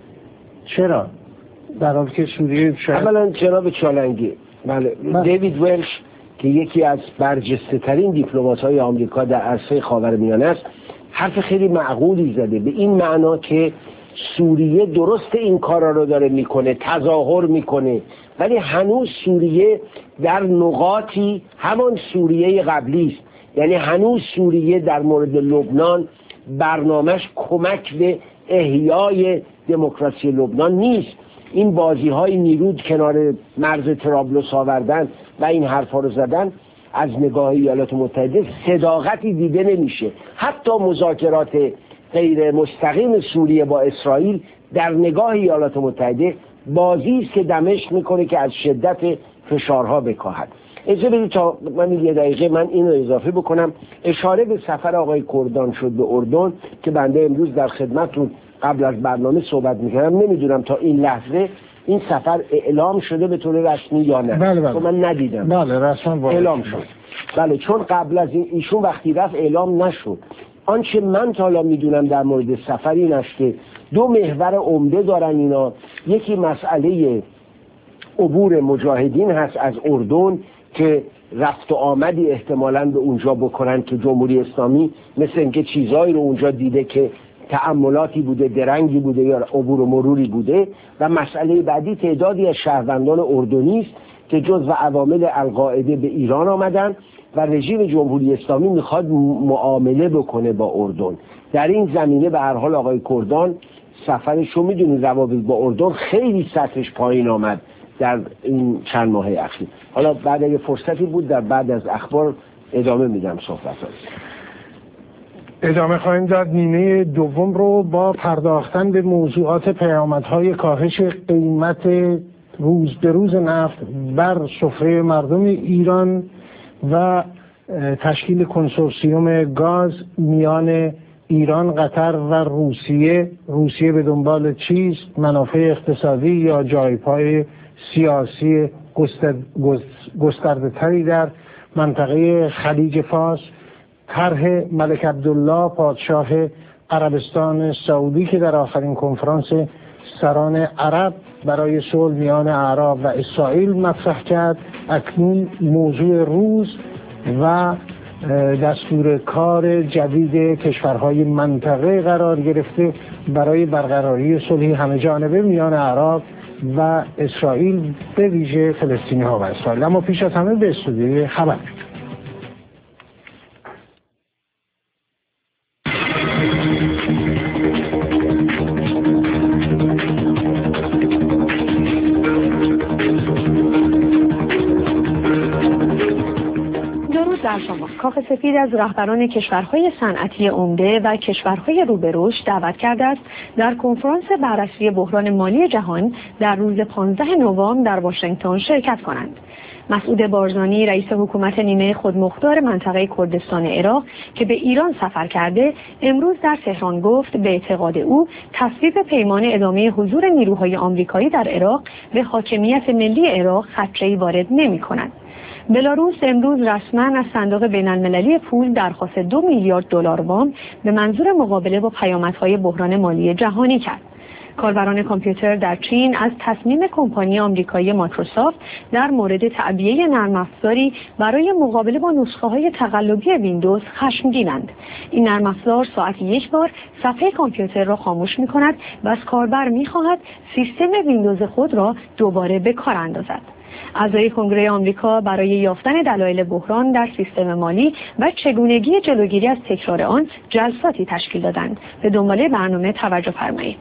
چرا؟ در حالی که سوریه اولا جناب چالنگی، بله، دیوید ولش که یکی از برجسته ترین دیپلمات‌های آمریکا در عرصه خاورمیانه است، حرف خیلی معقولی زده به این معنا که سوریه درست این کارا رو داره میکنه، تظاهر میکنه، ولی هنوز سوریه در نقاطی همان سوریه قبلی است. یعنی هنوز سوریه در مورد لبنان برنامهش کمک به احیای دموکراسی لبنان نیست. این بازی‌های نیرود کنار مرز طرابلس آوردن و این حرفا رو زدن از نگاه ایالات متحده صداقتی دیده نمیشه. حتی مذاکرات غیر مستقیم سوریه با اسرائیل در نگاه ایالات متحده بازی است که دمشق میکنه که از شدت فشارها بکاهد. اجازه بدید تا من یه دقیقه من اینو اضافه بکنم. اشاره به سفر آقای کردان شد به اردن که بنده امروز در خدمتتون قبل از برنامه صحبت میکردم. نمیدونم تا این لحظه این سفر اعلام شده به طور رسمی یا نه. بله. من ندیدم. بله رسما اعلام شد. بله، چون قبل از ایشون وقتی رفت اعلام نشد. آنچه من تا حالا میدونم در مورد سفر این است که دو محور عمده دارن اینا. یکی مسئله عبور مجاهدین هست از اردن که رفت و آمدی احتمالاً به اونجا بکنن که جمهوری اسلامی مثل اینکه چیزایی رو اونجا دیده که تأملاتی بوده، درنگی بوده یا عبور و مروری بوده. و مسئله بعدی تعدادی از شهروندان اردنی است که جزو عوامل القاعده به ایران آمدن و رژیم جمهوری اسلامی میخواد معامله بکنه با اردن. در این زمینه به هر حال آقای کردان سفرش رو میدونید روابط با اردن خیلی سطحش پایین آمد در این چند ماه اخیر. حالا بعد اگه فرصتی بود در بعد از اخبار ادامه میدم صحبت‌ها. ادامه خواهیم داد. نیمه دوم رو با پرداختن به موضوعات پیامدهای کاهش قیمت روز به روز نفت بر سفره مردم ایران و تشکیل کنسورسیوم گاز میان ایران، قطر و روسیه به دنبال چیست؟ منافع اقتصادی یا جایپای سیاسی گسترده تری در منطقه خلیج فارس؟ طرح ملک عبدالله پادشاه عربستان سعودی که در آخرین کنفرانس سران عرب برای صلح میان اعراب و اسرائیل مطرح کرد، اکنون موضوع روز و دستور کار جدید کشورهای منطقه قرار گرفته برای برقراری صلح همه جانبه میان عراق و اسرائیل، به ویژه فلسطینی ها و اسرائیل. اما پیش از همه به استودیوی خبر. در شما کاخ سفید از رهبران کشورهای صنعتی عمده و کشورهای رو به رشد دعوت کرده است در کنفرانس بررسی بحران مالی جهان در روز 15 نوامبر در واشنگتن شرکت کنند. مسعود بارزانی رئیس حکومت نیمه خودمختار منطقه کردستان عراق که به ایران سفر کرده امروز در تهران گفت به اعتقاد او تصویب پیمان ادامه حضور نیروهای آمریکایی در عراق به حاکمیت ملی عراق خدشه‌ای وارد نمی‌کند. بلاروس امروز رسما از صندوق بین‌المللی پول درخواست 2 میلیارد دلار وام به منظور مقابله با پیامدهای بحران مالی جهانی کرد. کاربران کامپیوتر در چین از تصمیم کمپانی آمریکایی مایکروسافت در مورد تعبیه نرم افزاری برای مقابله با نسخه‌های تقلبی ویندوز خشمگینند. این نرم افزار ساعتی یک بار صفحه کامپیوتر را خاموش می‌کند و از کاربر می‌خواهد سیستم ویندوز خود را دوباره به کار اندازد. اعضای کنگره آمریکا برای یافتن دلایل بحران در سیستم مالی و چگونگی جلوگیری از تکرار آن جلساتی تشکیل دادند. به دنباله برنامه توجه فرمایید.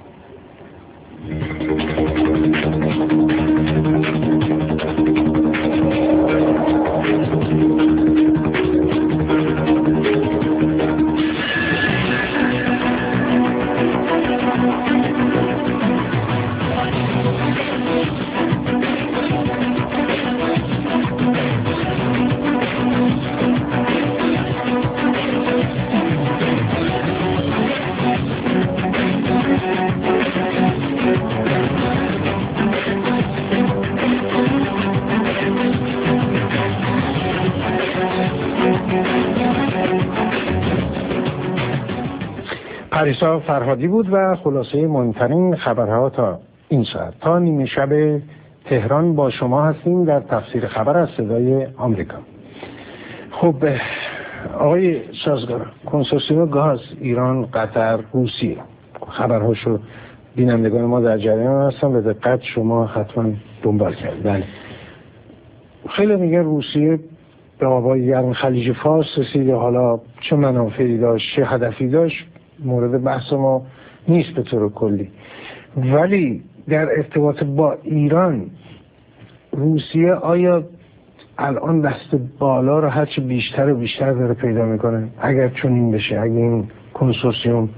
پریسا فرهادی بود و خلاصه مهمترین خبرها تا این ساعت. تا نیمه شب تهران با شما هستیم در تفسیر خبر از صدای آمریکا. خب آقای سازگار، کنسورسیوم گاز ایران، قطر، روسیه، خبرهاشو بینندگان ما در جریان هستن، به دقت شما حتما دنبال کردید. بله. خیلی میگن روسیه به آبای گرم خلیج فارس رسید، حالا چه منافعی داشت چه هدفی داشت مورد بحث ما نیست به طور کلی، ولی در ارتباط با ایران روسیه آیا الان دست بالا رو هرچی بیشتر و بیشتر داره پیدا میکنه؟ اگر چنین بشه، اگر این کنسورسیوم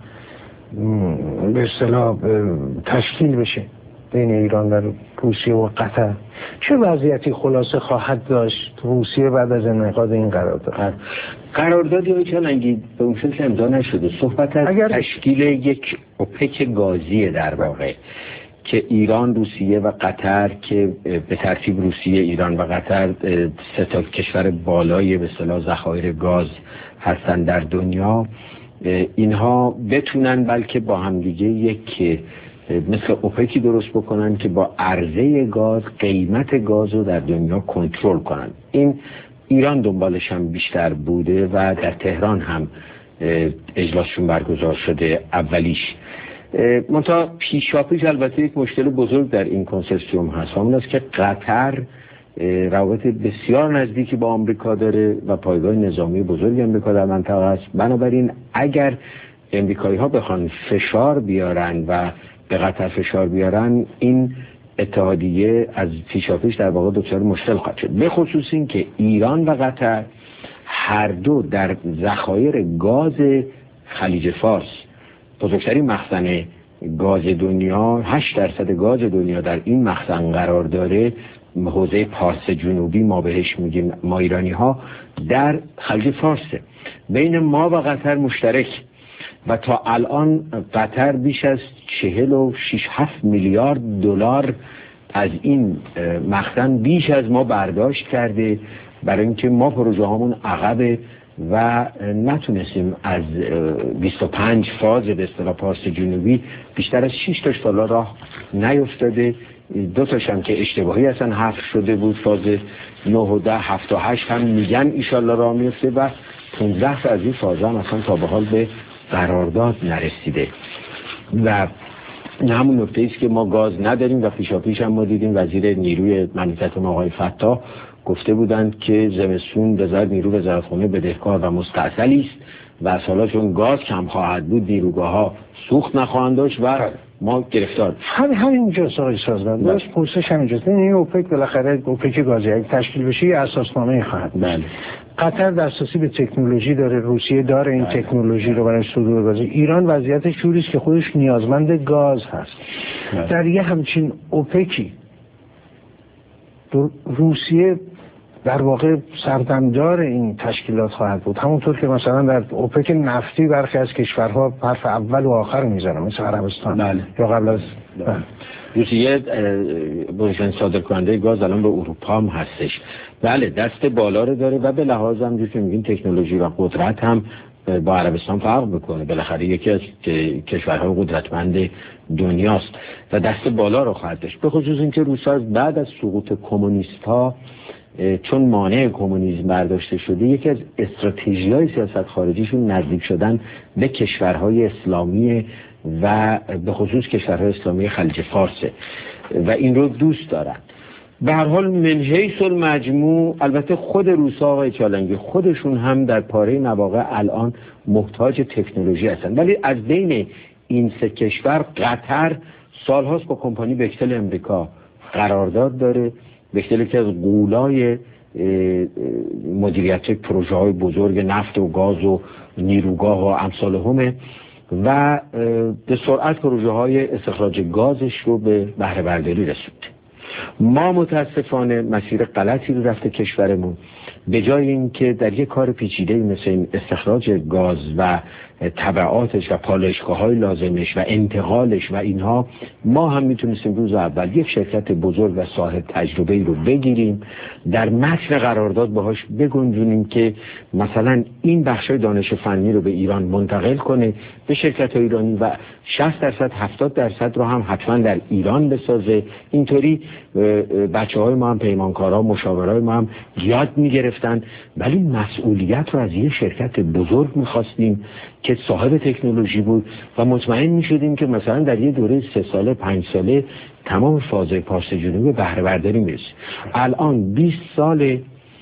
به اصطلاح تشکیل بشه بین ایران و روسیه و قطر، چه وضعیتی خلاصه خواهد داشت روسیه بعد از انعقاد این قرارداد؟ قراردادی های چنانگی به اون شکل امضا نشده. صحبت از تشکیل یک اوپک گازیه در واقع که ایران، روسیه و قطر، که به ترتیب روسیه، ایران و قطر سه تا کشور بالای به اصطلاح ذخایر گاز هستن در دنیا، اینها بتونن بلکه با همدیگه یک مثل اوپکی درست بکنن که با عرضه گاز قیمت گاز رو در دنیا کنترل کنن. این ایران دنبالش هم بیشتر بوده و در تهران هم اجلاسشون برگزار شده اولیش. منتها پیشاپیش البته یک مشکل بزرگ در این کنسورسیوم هست، همون است که قطر روابط بسیار نزدیکی با آمریکا داره و پایگاه نظامی بزرگی آمریکا در منطقه است. بنابراین اگر امریکایی ها بخوان فشار بیارن و به قطر فشار بیارن، این اتحادیه از پیشاپیش در واقع دچار مشکل خواهد شد، به خصوص این که ایران و قطر هر دو در ذخایر گاز خلیج فارس، بزرگترین مخزن گاز دنیا، 8% گاز دنیا در این مخزن قرار داره، حوزه پارس جنوبی ما بهش میگیم ما ایرانی ها، در خلیج فارسه، بین ما و قطر مشترک. و تا الان قطر بیش از 46-7 میلیارد دلار از این مخزن بیش از ما برداشت کرده، برای اینکه ما پروژه هامون عقبه و نتونستیم از 25 فاز به اصطلاح پارس جنوبی بیشتر از 6 تا راه نیفتاده. دو تاشم که اشتباهی اصلا حذف شده بود، فاز 9 و 10 7 و 8 هم میگن ایشالله راه میفته و 15 تا از این فاز هم اصلا تا به حال به قرارداد نرسیده. و همون نکته است که ما گاز نداریم و پیشاپیش هم ما دیدیم وزیر نیروی مملکت آقای فتاح گفته بودند که زمستون وزارت نیرو وزارتخانه بدهکار و مستعصلی است و از حالا چون گاز کم خواهد بود نیروگاه‌ها سوخت نخواهند داشت و ما گرفتار. همینجاست آقای سازمان. درست پرسش همینجاست. این اوپک بالاخره اوپک گازی اگه تشکیل بشه یه اساسنامه خواهد. بله. قطر دسترسی به تکنولوژی داره، روسیه داره این تکنولوژی رو برای صدور گاز. ایران وضعیتش جوری است که خودش نیازمند گاز هست. در یه همچین اوپکی روسیه در واقع سردمدار این تشکیلات خواهد بود، همونطور که مثلا در اوپک نفتی برخی از کشورها حرف اول و آخر میزنن مثل عربستان. بله. یا قبل از روسیه بزرگترین صادرکننده گاز الان به اروپا هم هستش. بله دست بالا رو داره و به لحاظ هم که میگین تکنولوژی و قدرت هم با عربستان فرق میکنه. بالاخره یکی از کشورهای قدرتمند دنیاست و دست بالا رو خواهد داشت، به خصوص اینکه روس‌ها بعد از سقوط کمونیست‌ها چون مانع کمونیسم برداشته شده یکی از استراتژی‌های سیاست خارجیشون نزدیک شدن به کشورهای اسلامی و به خصوص کشورهای اسلامی خلیج فارسه و این رو دوست دارن. به هر حال من حیث المجموع البته خود روس‌ها آقای چالنگی خودشون هم در پاره مواقع الان محتاج تکنولوژی هستن، ولی از بین این سه کشور قطر سالهاست با کمپانی بکتل امریکا قرارداد داره. بکتل که از غولای مدیریت پروژه های بزرگ نفت و گاز و نیروگاه و امثال همه و به سرعت پروژه های استخراج گازش رو به بهره برداری رسونده. ما متاسفانه مسیر غلطی رو رفته کشورمون، به جای اینکه در یک کار پیچیده مثل این استخراج گاز و تبعاتش و پالایشگاه‌های لازمش و انتقالش و اینها ما هم میتونستیم روز اول یک شرکت بزرگ و صاحب تجربه رو بگیریم، در متن قرارداد باهاش بگنجونیم که مثلا این بخشای دانش فنی رو به ایران منتقل کنه به شرکت‌های ایرانی و 60% 70% رو هم حتما در ایران بسازه. اینطوری بچه‌های ما هم پیمانکارا مشاورای ما هم یاد می‌گرفتن، ولی مسئولیت رو از یه شرکت بزرگ می‌خواستیم که صاحب تکنولوژی بود و مطمئن می‌شدیم که مثلا در یه دوره 3 ساله 5 ساله تمام فازهای پارس جنوبی بهره برداری می‌رسه. الان 20 سال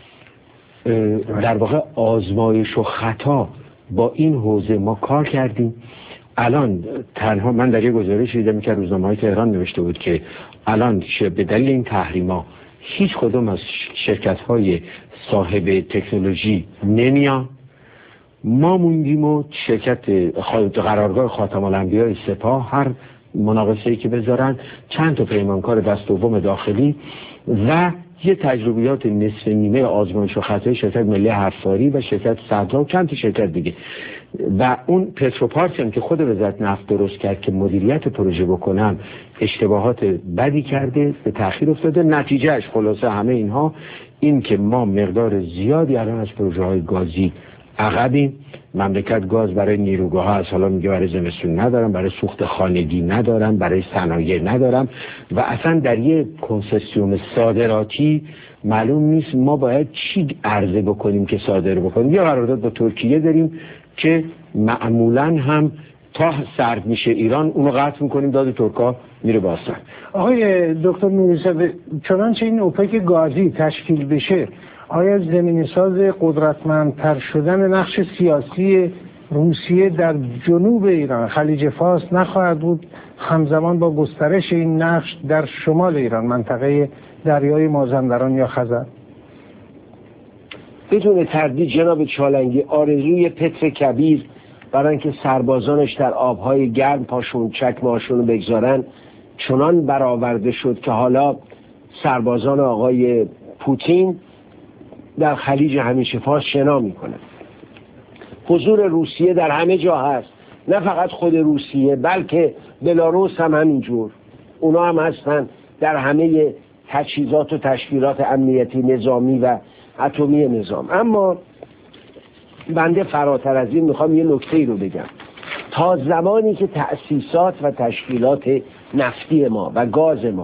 در واقع آزمایش و خطا با این حوزه ما کار کردیم. الان تنها من در یه گزارش دیدم که روزنامه‌های تهران نوشته بود که الان به دلیل این تحریما هیچ کدوم از شرکت‌های صاحب تکنولوژی نمیان. ما موندیم و شرکت قرارگاه خاتم الانبیاء سپاه هر مناقصه‌ای که بذارن چند تا پیمانکار دست دوم داخلی و یه تجربیات نصف نیمه آزمایش و خطای شرکت ملی حفاری و شرکت صدرا و چند تا شرکت دیگه و اون پتروپارس هم که خود وزارت نفت درست کرد که مدیریت پروژه بکنن اشتباهات بدی کرده، به تأخیر افتاده. نتیجهش خلاصه همه اینها این که ما مقدار زیادی الان از پروژه های گازی عقبیم. مملکت گاز برای نیروگاه ها از حالا میگه برای زمستون ندارم، برای سوخت خانگی ندارم، برای صنایع ندارم و اصلا در یه کنسسیوم صادراتی معلوم نیست ما باید چی عرضه بکنیم که صادر بکنیم. یا قرارداد با ترکیه داریم که معمولا هم تا سرد میشه ایران اونو قطع میکنیم داد ترکا میره باستان. آقای دکتر نوری‌زاده چنانچه این اوپک گازی تشکیل بشه آیا زمینی ساز قدرتمندتر شدن نقش سیاسی روسیه در جنوب ایران خلیج فارس نخواهد بود همزمان با گسترش این نقش در شمال ایران منطقه دریای مازندران یا خزر؟ بدون تردید جناب چالنگی آرزوی پتر کبیر برای اینکه سربازانش در آبهای گرم پاشون چکمه‌هاشون رو بگذارن چنان برآورده شد که حالا سربازان آقای پوتین در خلیج همیشه فارس شنا میکنه. حضور روسیه در همه جا هست، نه فقط خود روسیه بلکه بلاروس هم همینجور، اونا هم هستن در همه تجهیزات و تشکیلات امنیتی نظامی و اتمی نظام. اما بنده فراتر از این میخوام یه نکته رو بگم. تا زمانی که تأسیسات و تشکیلات نفتی ما و گاز ما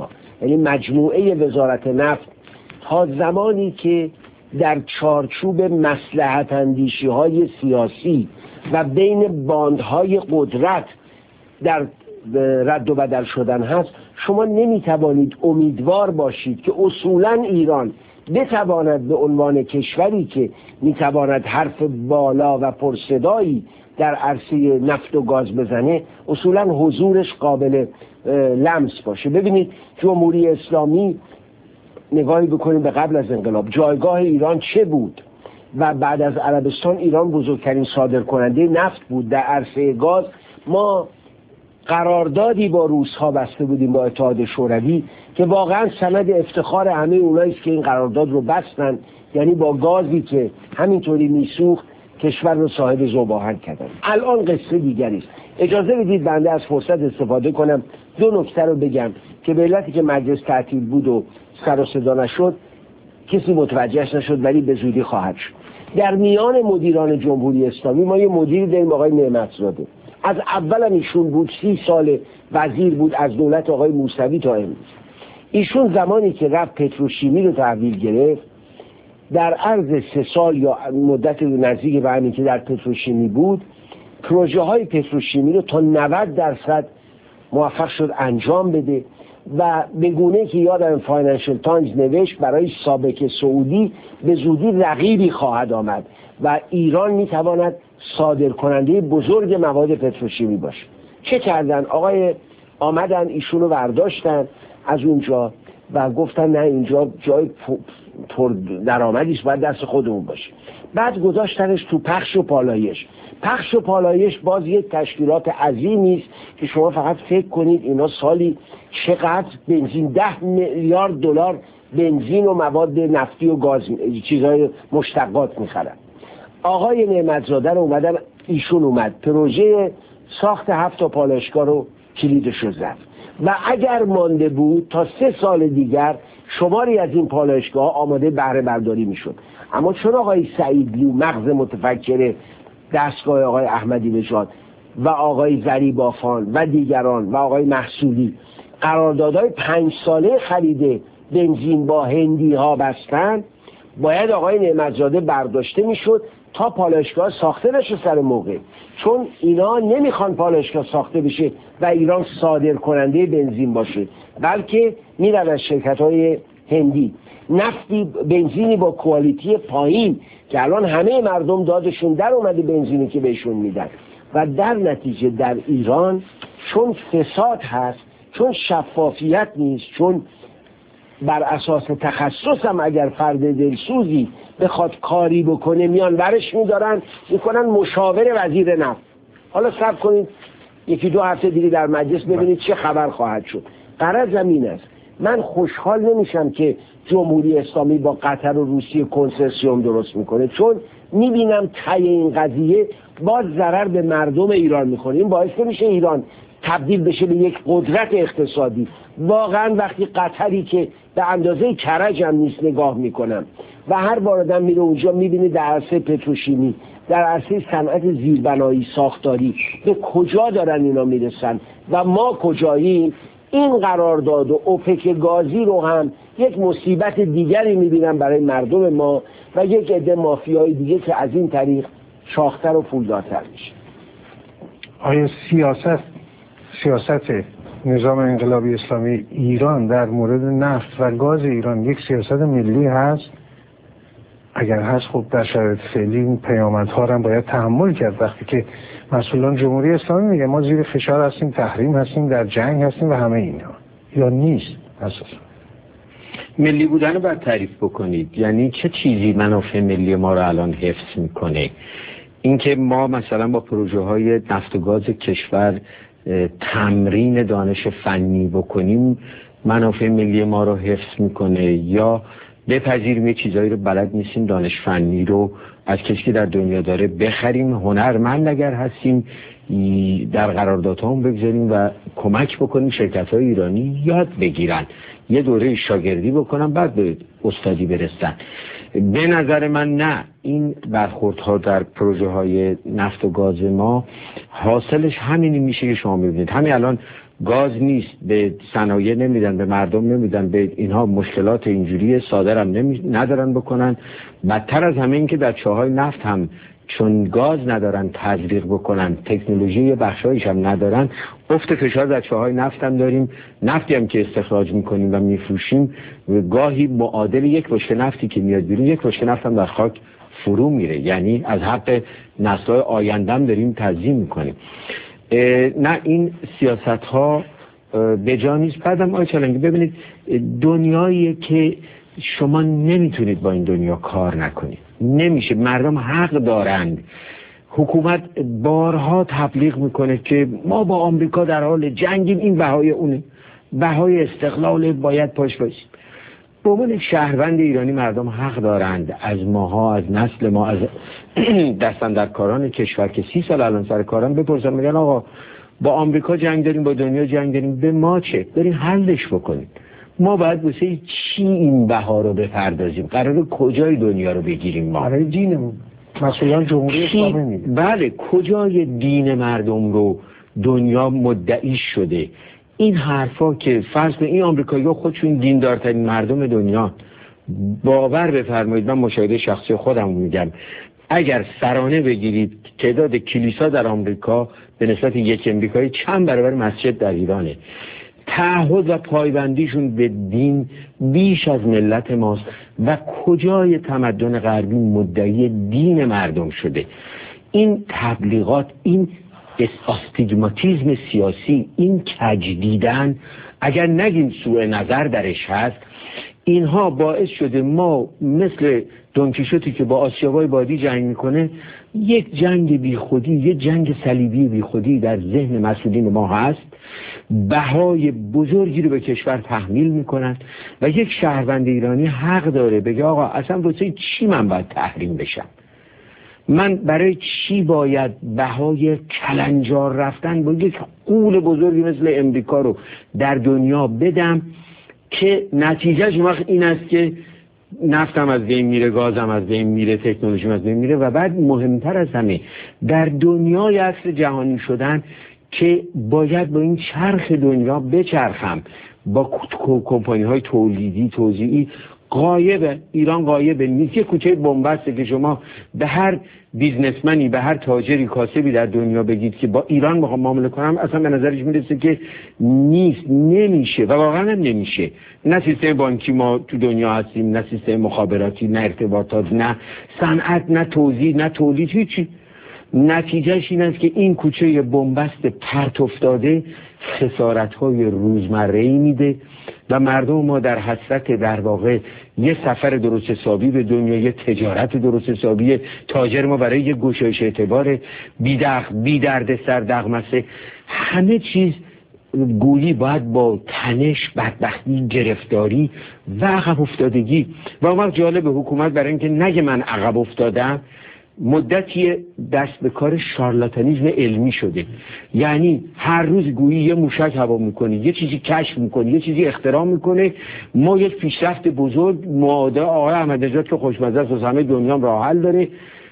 یعنی مجموعه وزارت نفت تا زمانی که در چارچوب مصلحت اندیشی های سیاسی و بین باندهای قدرت در رد و بدل شدن هست، شما نمیتوانید امیدوار باشید که اصولا ایران بتواند به عنوان کشوری که میتواند حرف بالا و پرصدایی در عرصه نفت و گاز بزنه اصولا حضورش قابل لمس باشه. ببینید جمهوری اسلامی، نگاهی بکنید به قبل از انقلاب جایگاه ایران چه بود و بعد از عربستان ایران بزرگترین صادرکننده نفت بود. در عرصه گاز ما قراردادی با روس‌ها بسته بودیم، با اتحاد شوروی، که واقعا سند افتخار همه اونایی است که این قرارداد رو بستن، یعنی با گازی که همینطوری میسوخت کشور رو صاحب ذوب‌آهن کردن. الان قصه دیگری است. اجازه بدید بنده از فرصت استفاده کنم دو نکته رو بگم که به علتی که مجلس تعطیل بود و سر و صدا نشد کسی متوجهش نشد، ولی به زودی خواهد شد. در میان مدیران جمهوری اسلامی ما یه مدیری داریم آقای نعمتزاده. از اول هم ایشون بود، 30 سال وزیر بود از دولت آقای موسوی تا امروز. ایشون زمانی که رفت پتروشیمی رو تحویل گرفت، در عرض 3 سال یا مدت نزدیک به همین که در پتروشیمی بود، پروژه های پتروشیمی رو تا 90% موفق شد انجام بده و به گونه که یادم فاینانشل تایمز نوشت برای سابق سعودی به زودی رقیبی خواهد آمد و ایران میتواند صادر کننده بزرگ مواد پتروشیمی باشه. چه کردن؟ آمدن ایشون رو برداشتن از اونجا و گفتن نه اینجا جای پر درآمدیش باید دست خودمون باشه. بعد گذاشتنش تو پخش و پالایش. پخش و پالایش باز یک تشکیلات عظیمی است که شما فقط فکر کنید اینا سالی چقدر بنزین، 10 میلیارد دلار بنزین و مواد نفتی و گاز چیزای مشتقات میخرن. آقای نعمتزاده رو اومدن، ایشون اومد پروژه ساخت 7 تا پالایشگاه رو کلیدش رو زد و اگر مانده بود تا 3 سال دیگر شماری از این پالایشگاه آماده بهره برداری میشد. اما چون آقای سعیدلو مغز متفکر دستگاه آقای احمدی نژاد و آقای ذریبافان و دیگران و آقای محصولی قراردادهای 5 ساله خرید بنزین با هندی ها بستن، باید آقای نعمتزاده برداشته میشد تا پالایشگاه ساخته بشه سر موقع، چون اینا نمیخوان پالایشگاه ساخته بشه و ایران صادر کننده بنزین باشه، بلکه میرن از شرکت های هندی نفتی بنزینی با کوالیتی پایین که الان همه مردم دادشون در اومده بنزینی که بهشون میدن و در نتیجه در ایران چون فساد هست، چون شفافیت نیست، چون بر اساس تخصص هم اگر فرد دلسوزی بخواد کاری بکنه میان ورش میکنن مشاور وزیر نفت. حالا صبر کنید 1-2 هفته دیگه در مجلس ببینید چه خبر خواهد شد. غرض زمین است. من خوشحال نمیشم که جمهوری اسلامی با قطر و روسیه کنسرسیوم درست میکنه، چون میبینم ته این قضیه باز ضرر به مردم ایران میکنه. این باعث نمیشه ایران تبدیل بشه به یک قدرت اقتصادی. واقعا وقتی قطری که به اندازه کرج هم نیست نگاه میکنم و هر بار آدم میره اونجا میبینه در عرصه پتروشیمی، در عرصه صنعت زیربنایی ساختاری به کجا دارن اینا میرسن و ما کجاییم. این قرارداد و اوپک گازی رو هم یک مصیبت دیگری میبینم برای مردم ما و یک عده مافیای دیگه که از این طریق شاختر و پولدارتر میشه. آیا سیاست نظام انقلابی اسلامی ایران در مورد نفت و گاز ایران یک سیاست ملی هست؟ اگر هست خب در شرایط فعلی این پیامدها هم باید تحمل کرد. وقتی که مسئولان جمهوری اسلامی میگه ما زیر فشار هستیم، تحریم هستیم، در جنگ هستیم و همه اینا، یا نیست اساسا؟ ملی بودن رو باید تعریف بکنید. یعنی چه چیزی منافع ملی ما رو الان حفظ میکنه؟ اینکه ما مثلا با پروژه های نفت و گاز کشور تمرین دانش فنی بکنیم منافع ملی ما رو حفظ میکنه، یا بپذیریم یه چیزایی رو بلد نیستیم دانش فنی رو از کسی که در دنیا داره بخریم، هنرمند اگر هستیم در قراردادهامون بگذاریم و کمک بکنیم شرکت‌های ایرانی یاد بگیرن، یه دوره شاگردی بکنن بعد به استادی برسن. به نظر من نه، این برخوردها در پروژه های نفت و گاز ما حاصلش همینی میشه که شما میبینید. همین الان گاز نیست، به صنایع نمیدن، به مردم نمیدن، به اینها مشکلات اینجوری ساده هم ندارن بکنن. بدتر از همه این که در چاهای نفت هم چون گاز ندارن تزریق بکنن، تکنولوژی بخشایش هم ندارن، افت فشار در چاهای نفت هم داریم. نفتی هم که استخراج میکنیم و میفروشیم گاهی معادل یک بشکه نفتی که میاد بیرون، یک بشکه نفت هم در خاک فرو میره. یعنی از حق نسل‌های آینده هم داریم تضییع میکنیم. نه، این سیاست ها به جا نیست. بعدم آقای چالنگی ببینید، دنیایی که شما نمیتونید با این دنیا کار نکنید، نمیشه. مردم حق دارند. حکومت بارها تبلیغ میکنه که ما با آمریکا در حال جنگیم، این بهای اونه، بهای استقلال، باید پاش باشیم. به عنوان شهروند ایرانی مردم حق دارند از ماها، از نسل ما، از دستاندرکاران کشور که 30 سال الان سر کارن بپرسن، میگن آقا با آمریکا جنگ داریم، با دنیا جنگ داریم، به ما چه؟ بریم حلش بکنیم. ما باید واسه چی این بها رو بپردازیم؟ قراره کجای دنیا رو بگیریم؟ ما برای دینمون مسئولان جمهوری اسلامی میگن. بله، کجای دین مردم رو دنیا مدعی شده؟ این حرفا که فرض کنید این آمریکایی‌ها خودشون دیندارترین مردم دنیا، باور بفرمایید، من مشاهده شخصی خودم میگم، اگر سرانه بگیرید تعداد کلیسا در آمریکا به نسبت یک امریکایی چند برابر مسجد در ایرانه. تعهد و پایبندیشون به دین بیش از ملت ماست. و کجای تمدن غربی مدعی دین مردم شده؟ این تبلیغات، این استیگماتیسم سیاسی، این کج دیدن، اگر نگیم سوء نظر درش هست، اینها باعث شده ما مثل دونکیشوتی که با آسیابای بادی جنگ میکنه، یک جنگ بیخودی، یک جنگ صلیبی بیخودی در ذهن مسئولین ما هست. بهای بزرگی رو به کشور تحمیل میکنن و یک شهروند ایرانی حق داره بگه آقا اصلا واسه چی من باید تحریم بشم؟ من برای چی باید بهای کلنجار رفتن با یک غول بزرگی مثل امریکا رو در دنیا بدم که نتیجهش وقت این است که نفتم از بین میره، گازم از بین میره، تکنولوژیم از بین میره. و بعد مهمتر از همه در دنیای عصر جهانی شدن که باید با این چرخ دنیا بچرخم، با کمپانی های تولیدی توزیعی. غایبه، ایران غایبه. نیست. یک کوچه بنبسته که شما به هر بیزنسمنی، به هر تاجری کاسبی در دنیا بگید که با ایران بخوام معامله کنم، اصلا به نظرش میرسه که نیست، نمیشه. و واقعا هم نمیشه. نه سیستم بانکی ما تو دنیا هستیم، نه سیستم مخابراتی، نه ارتباطات، نه صنعت، نه توزیع، نه تولید، هیچی. نتیجهش این است که این کوچه بنبست پرت افتاده خسارت‌های روزمره‌ای میده و مردم ما در حسرت در واقع یه سفر درست حسابی به دنیا، یه تجارت درست حسابی، تاجر ما برای یه گشایش اعتبار بی درد سر دغمسه، همه چیز گویی باید با تنش، بدبختی، گرفتاری و عقب افتادگی. و اون وقت جالب حکومت برای اینکه نگه من عقب افتادم، مدتی دست به کار شارلاتانیسم علمی شده. یعنی هر روز گویی یه موشک هوا میکنه، یه چیزی کشف میکنه، یه چیزی اختراع میکنه، ما یک پیشرفت بزرگ معاده آقای احمدی‌نژاد که خوشمزه است و همه دنیا هم راه حل داره،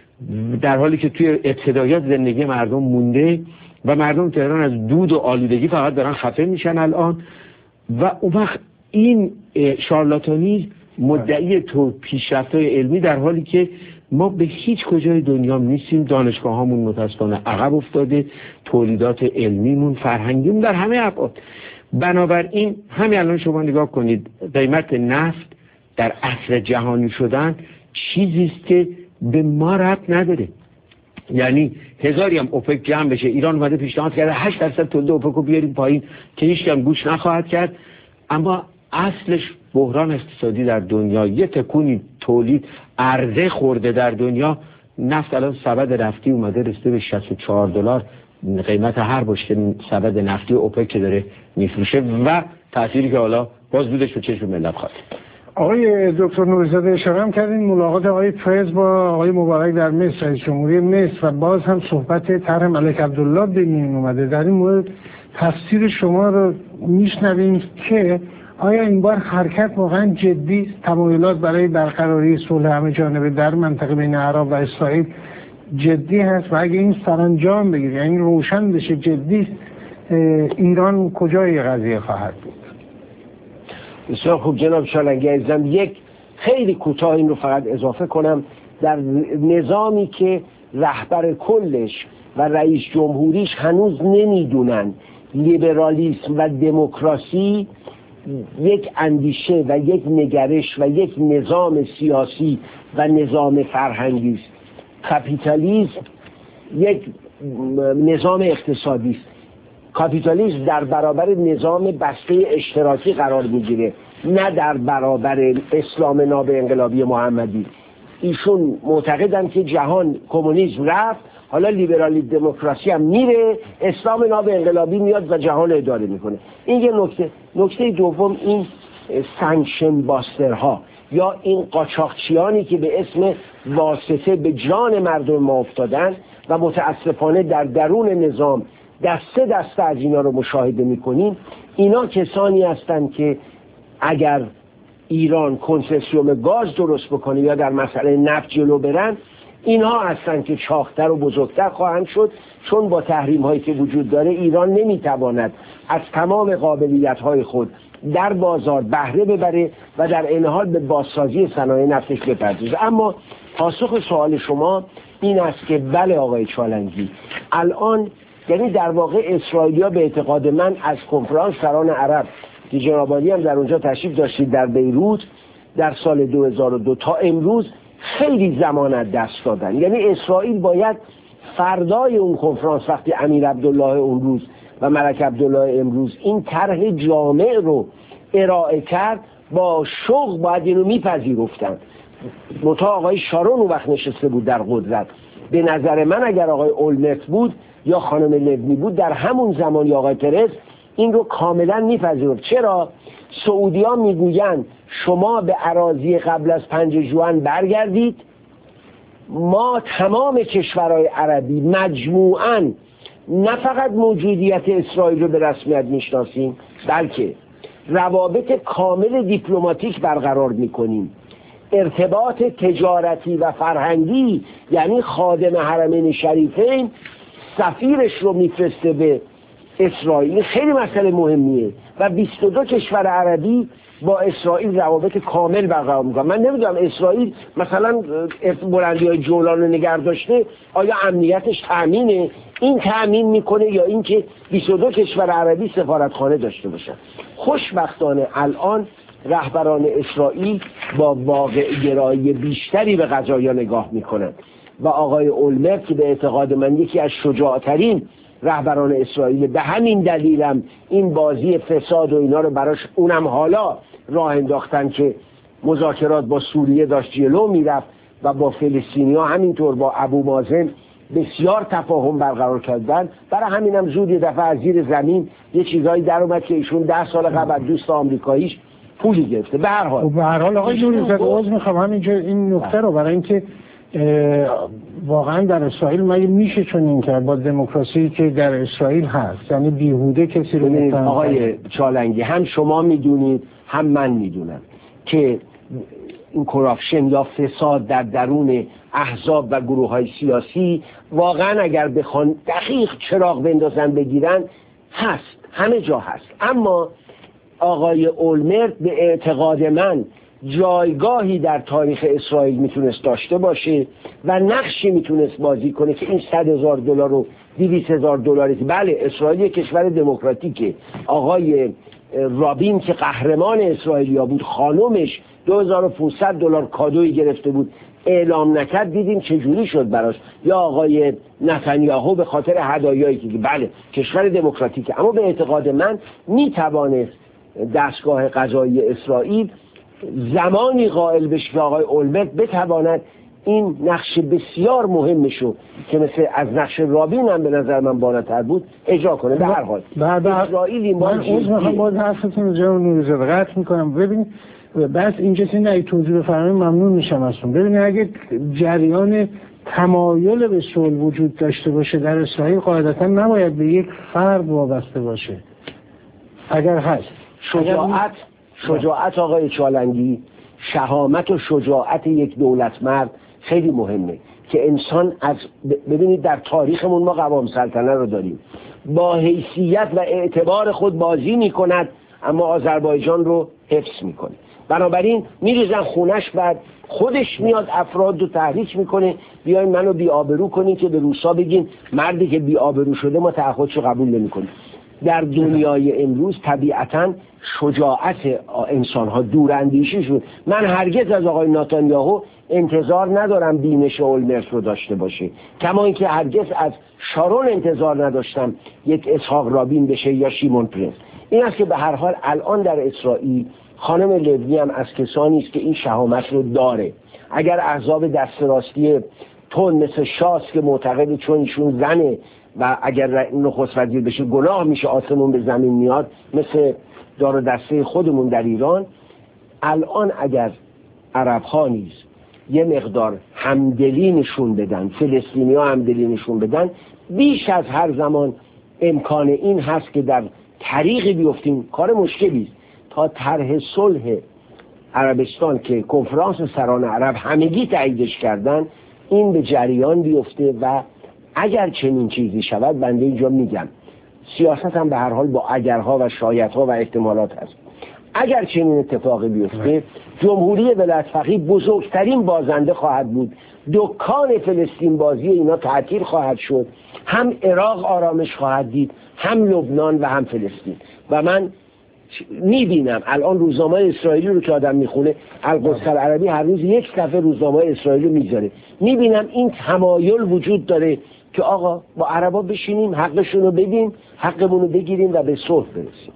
در حالی که توی ابتدایات زندگی مردم مونده و مردم تهران از دود و آلودگی فقط دارن خفه میشن الان. و اون وقت این شارلاتانیسم مدعی تو پیشرفت‌های علمی، در حالی که ما به هیچ کجای دنیا نیستیم. دانشگاه هامون متاسفانه عقب افتاده، تولیدات علمیمون، فرهنگیمون در همه ابعاد. بنابراین همین الان شما نگاه کنید، قیمت نفت در عصر جهانی شدن چیزی است که به ما ربط نداره. یعنی هزاری هم اوپک جمع بشه، ایران اومده پیشنهاد کرده 8% تولید اوپک رو بیاریم پایین که هیچ کم گوش نخواهد کرد. اما اصلش بحران اقتصادی در دنیا، یه تکونی تولید عرضه خورده در دنیا. نفت الان سبد نفتی اومده رسیده به $64 قیمت هر بشکه سبد نفتی اوپک که داره میفروشه و تأثیری که حالا باز بودش به چشم ملت خواهد. آقای دکتر نوری‌زاده اشاره هم کردین ملاقات آقای پرز با آقای مبارک در مصر، رئیس جمهوری مصر، و باز هم صحبت طرح ملک عبدالله به میون اومده. در این مورد تفسیر شما رو میشنویم که آیا این بار حرکت واقعا جدی است؟ تمایلات برای برقراری صلح همه جانبه در منطقه بین عرب و اسرائیل جدی هست و اگه این سرانجام بگیره یعنی روشن بشه جدی است، ایران کجای قضیه خواهد بود؟ بسیار خوب جناب چالنگی عزیزم، یک خیلی کوتاه این رو فقط اضافه کنم. در نظامی که رهبر کلش و رئیس جمهوریش هنوز نمیدونن لیبرالیسم و دموکراسی یک اندیشه و یک نگرش و یک نظام سیاسی و نظام فرهنگی است، کاپیتالیسم یک نظام اقتصادی است. کاپیتالیسم در برابر نظام بسته اشتراکی قرار میگیره، نه در برابر اسلام ناب انقلابی محمدی. ایشون معتقدن که جهان کمونیسم رفت، حالا لیبرالی دموکراسی هم میره، اسلام ناب انقلابی میاد و جهان اداره میکنه. این یه نکته. نکته دوم، این سانکشن باسترها یا این قاچاقچیانی که به اسم واسطه به جان مردم ما افتادن و متاسفانه در درون نظام دسته دسته از اینا رو مشاهده میکنیم. اینا کسانی هستند که اگر ایران کنسسیوم گاز درست بکنه یا در مسئله نفت جلو برن، اینها هستند که چاق‌تر و بزرگتر خواهند شد، چون با تحریم هایی که وجود داره ایران نمیتواند از تمام قابلیت های خود در بازار بهره ببره و در این حال به بازسازی صنایع نفتش بپردازه. اما پاسخ سوال شما این است که بله آقای چالنگی، الان یعنی در واقع اسرائیلیا به اعتقاد من از کنفرانس سران عرب که جناب عالی هم در اونجا تشریف داشتید در بیروت در سال 2002 تا امروز خیلی زمان از دست دادن. یعنی اسرائیل باید فردای اون کنفرانس وقتی امیر عبدالله اون روز و ملک عبدالله امروز این طرح جامع رو ارائه کرد، با شوق باید اینو میپذیرفتن. متا آقای شارون اون وقت نشسته بود در قدرت. به نظر من اگر آقای اولمرت بود یا خانم لبنی بود در همون زمان یا آقای پرز این رو کاملا میپذیرفت. چرا؟ سعودیان میگویند شما به اراضی قبل از 5 ژوئن برگردید، ما تمام کشورهای عربی مجموعاً نه فقط موجودیت اسرائیل رو به رسمیت میشناسیم، بلکه روابط کامل دیپلماتیک برقرار میکنیم، ارتباط تجارتی و فرهنگی، یعنی خادم حرمین شریفین سفیرش رو میفرسته به اسرائیل. خیلی مسئله مهمیه و 22 کشور عربی با اسرائیل روابط کامل برقرار میکنن. من نمیدونم اسرائیل مثلا بلندی های جولان رو نگه داشته، آیا امنیتش تأمینه؟ این تأمین میکنه یا اینکه 22 کشور عربی سفارتخانه داشته باشن؟ خوشبختانه الان رهبران اسرائیل با واقع گرایی بیشتری به قضایا نگاه میکنن و آقای اولمرت که به اعتقاد من یکی از شجاعترین رهبران اسرائیل، به همین دلیلم این بازی فساد و اینا رو براش اونم حالا راه انداختن که مذاکرات با سوریه داشت جلو میرفت و با فلسطینیا همینطور با ابو مازن بسیار تفاهم برقرار کردن. برای همینم زود یه دفعه از زیر زمین یه چیزایی در اومد که ایشون 10 سال قبل از دوست آمریکاییش پولی گرفته. به هر حال آقای نوری‌زاده عذر میخوام همینجا این نکته رو برای اینکه واقعا در اسرائیل مگه میشه چون این کرد با دموکراسی که در اسرائیل هست؟ یعنی بیهوده کسی رو متهم. آقای چالنگی هم شما میدونید هم من میدونم که این کراپشن یا فساد در درون احزاب و گروه های سیاسی واقعا اگر بخوان دقیق چراغ بندازن بگیرن هست، همه جا هست. اما آقای اولمرت به اعتقاد من جایگاهی در تاریخ اسرائیل میتونست داشته باشه و نقشی میتونست بازی کنه که این $100,000 و $200,000 که بله اسرائیل یک کشور دموکراتیکه. آقای رابین که قهرمان اسرائیلیا بود، خانومش $2,500 کادویی گرفته بود، اعلام نکرد، دیدیم چجوری شد براش. یا آقای نتانیاهو به خاطر هدایایی که بله کشور دموکراتیکه. اما به اعتقاد من میتوانست دستگاه قضایی اسرائیل زمانی قائل بشه که آقای اولمرت بتواند این نقش بسیار مهمشو که مثل از نقش رابین هم به نظر من بالاتر بود اجرا کنه. به هر حال اسرائیل این من میخوام باز حرفتون جناب نوری‌زاده قطع میکنم. ببین بس اینجا نه توضیح بفرمایید ممنون میشم ازتون. ببینید اگه جریان تمایل به صلح وجود داشته باشه در اسرائیل قاعدتا نباید به یک فرد وابسته باشه. اگر هست شجاعت آقای چالنگی، شهامت و شجاعت یک دولتمرد خیلی مهمه که انسان ببینید در تاریخمون ما قوام سلطنه رو داریم، با حیثیت و اعتبار خود بازی میکند اما آذربایجان رو حفظ میکنه. بنابراین میریزن خونش، بعد خودش میاد افراد رو تحریک میکنه بیاین منو بی آبرو کنین که به روسا بگین مردی که بی آبرو شده ما تعهدشو قبول نمیکنیم. در دنیای امروز طبیعتاً شجاعت انسان‌ها دوراندیشی شد. من هرگز از آقای نتانیاهو انتظار ندارم بینش اولمرت رو داشته باشه، کما اینکه هرگز از شارون انتظار نداشتم یک اسحاق رابین بشه یا شیمون پرس. این است که به هر حال الان در اسرائیل خانم لوی هم از کسانی است که این شهامت رو داره. اگر احزاب دست راستی تون مثل شاس که معتقد چون ایشون زنه و اگر نخست وزیر بشه گناه میشه آسمون به زمین میاد، مثل دار و دسته خودمون در ایران، الان اگر عرب ها نیز یه مقدار همدلی نشون بدن، فلسطینی ها همدلی نشون بدن، بیش از هر زمان امکان این هست که در طریقی بیفتیم. کار مشکلی است تا طرح صلح عربستان که کنفرانس سران عرب همگی تاییدش کردن این به جریان بیفته و اگر چنین چیزی شود، بنده اینجا میگم سیاست هم به هر حال با اگرها و شایدها و احتمالات هست، اگر چنین اتفاقی بیفته جمهوری ولایت فقیه بزرگترین بازنده خواهد بود، دکان فلسطین بازی اینا تعطیل خواهد شد، هم عراق آرامش خواهد دید، هم لبنان و هم فلسطین. و من میبینم الان روزنامه اسرائیلی رو که آدم میخونه، القدس العربی هر روز یک صفحه روزنامه اسرائیلی میذاره، میبینم این تمایل وجود داره که آقا با عربا بشینیم، حقشون رو بدیم، حقمون رو بگیریم و به صلح برسیم.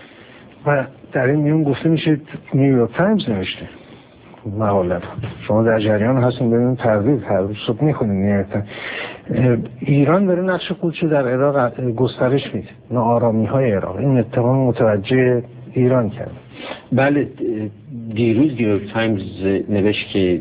و در این میون گفته میشه نیویورک تایمز نوشته مقاله، شما در جریان هستین ببینید تردید هر روز صبح میخونید نیویورک تایمز، ایران داره نقش خودشو در عراق گسترش میده، ناآرامی های عراق. این اتهام متوجه ایران کرد. بله، دیروز نیویورک تایمز نوشت که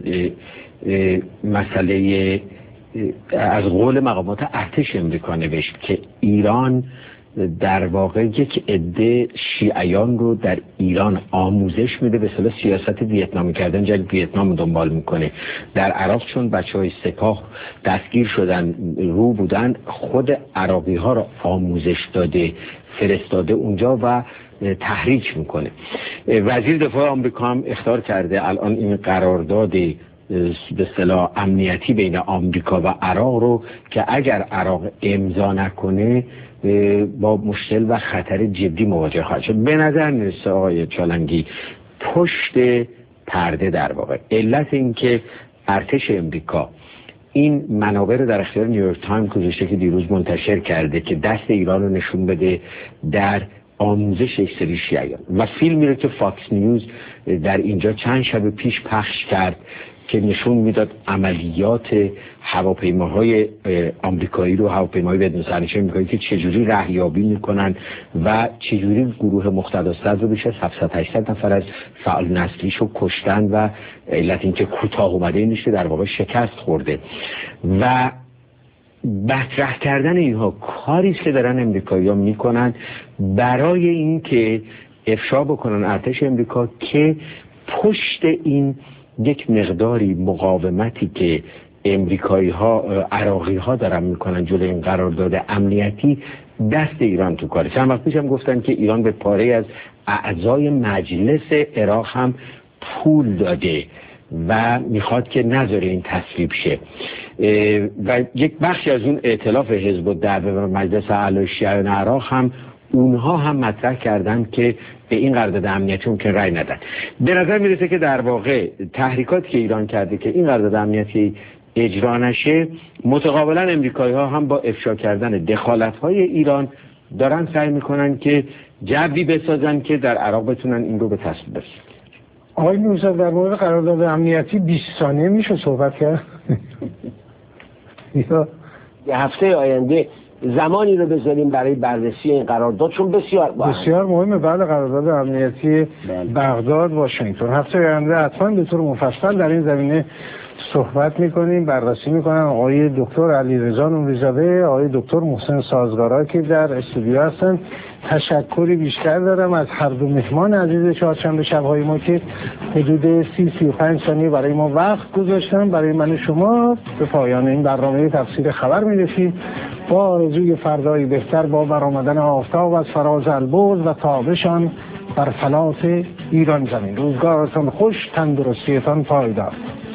مسئله از قول مقامات ارتش امریکا نوشت که ایران در واقع یک عده شیعیان رو در ایران آموزش میده، به اصطلاح سیاست ویتنامی کردن، جنگ ویتنام رو دنبال میکنه. در عراق چون بچهای سپاه دستگیر شدن رو بودن، خود عراقی ها رو آموزش داده، فرستاده اونجا و تحریک میکنه. وزیر دفاع آمریکا هم اخطار کرده الان این قرارداد به اصطلاح امنیتی بین آمریکا و عراق رو که اگر عراق امضا نکنه با مشکل و خطر جدی مواجه خواهد شد. به نظر میرسه آقای چالنگی پشت پرده در واقع علت این که ارتش امریکا این منابع رو در اختیار نیویورک تایمز گذاشته که دیروز منتشر کرده که دست ایران رو نشون بده در آموزش یک سری شیعیان، و فیلمی رو که فاکس نیوز در اینجا چند شب پیش پخش کرد که نشون میداد عملیات هواپیماهای آمریکایی رو، هواپیماهای بدون سرنشین آمریکایی که چجوری رهیابی میکنن و چجوری گروه مقتداصدر رو بیش از 700-800 نفر از فعال نسلیش رو کشتن و علت اینکه کوتاه اومده این نیست در واقع شکست خورده. و مطرح کردن اینها کاری است که دارن امریکایی‌ها میکنن برای اینکه افشا بکنن ارتش امریکا که پشت این یک مقداری مقاومتی که امریکایی ها عراقی ها دارن میکنن جلوی این قرارداد امنیتی، دست ایران تو کاره. چند وقت پیش هم گفتن که ایران به پاره از اعضای مجلس عراق هم پول داده و میخواد که نذاره این تصویب شه. و یک بخشی از اون ائتلاف حزب الدعوه و مجلس اعلی شیعیان عراق هم اونها هم مطرح کردن که به این قرارداد امنیتی ممکن رأی ندن. به نظر میرسه که در واقع تحریکاتی که ایران کرده که این قرارداد امنیتی اجرا نشه، متقابلا امریکایی ها هم با افشا کردن دخالت های ایران دارن سعی میکنن که جوی بسازن که در عراق بتونن این رو به تصویب برسونن. آقای نوزاد در مورد قرارداد امنیتی 20 ثانیه میشه صحبت کرد؟ یه هفته آینده زمانی رو بذاریم برای بررسی این قرارداد، چون بسیار مهمه. بعد قرارداد امنیتی بغداد واشنگتن هفته آینده حتما به طور مفصل در این زمینه صحبت میکنیم، بررسی میکنم آقای دکتر علیرضا نوری‌زاده، آقای دکتر محسن سازگارا که در استودیو هستن. تشکری بیشتر دارم از هر دو مهمان عزیز چهارشنبه شب‌های ما که حدود 30-35 ثانیه برای ما وقت گذاشتن. برای من و شما به پایان این برنامه تفسیر خبر میرسیم با آرزوی فردایی بهتر با برآمدن آفتاب از فراز البرز و تابشان بر فلات ایران زمین. روزگارتان خوش، تندرستیتان پایدار.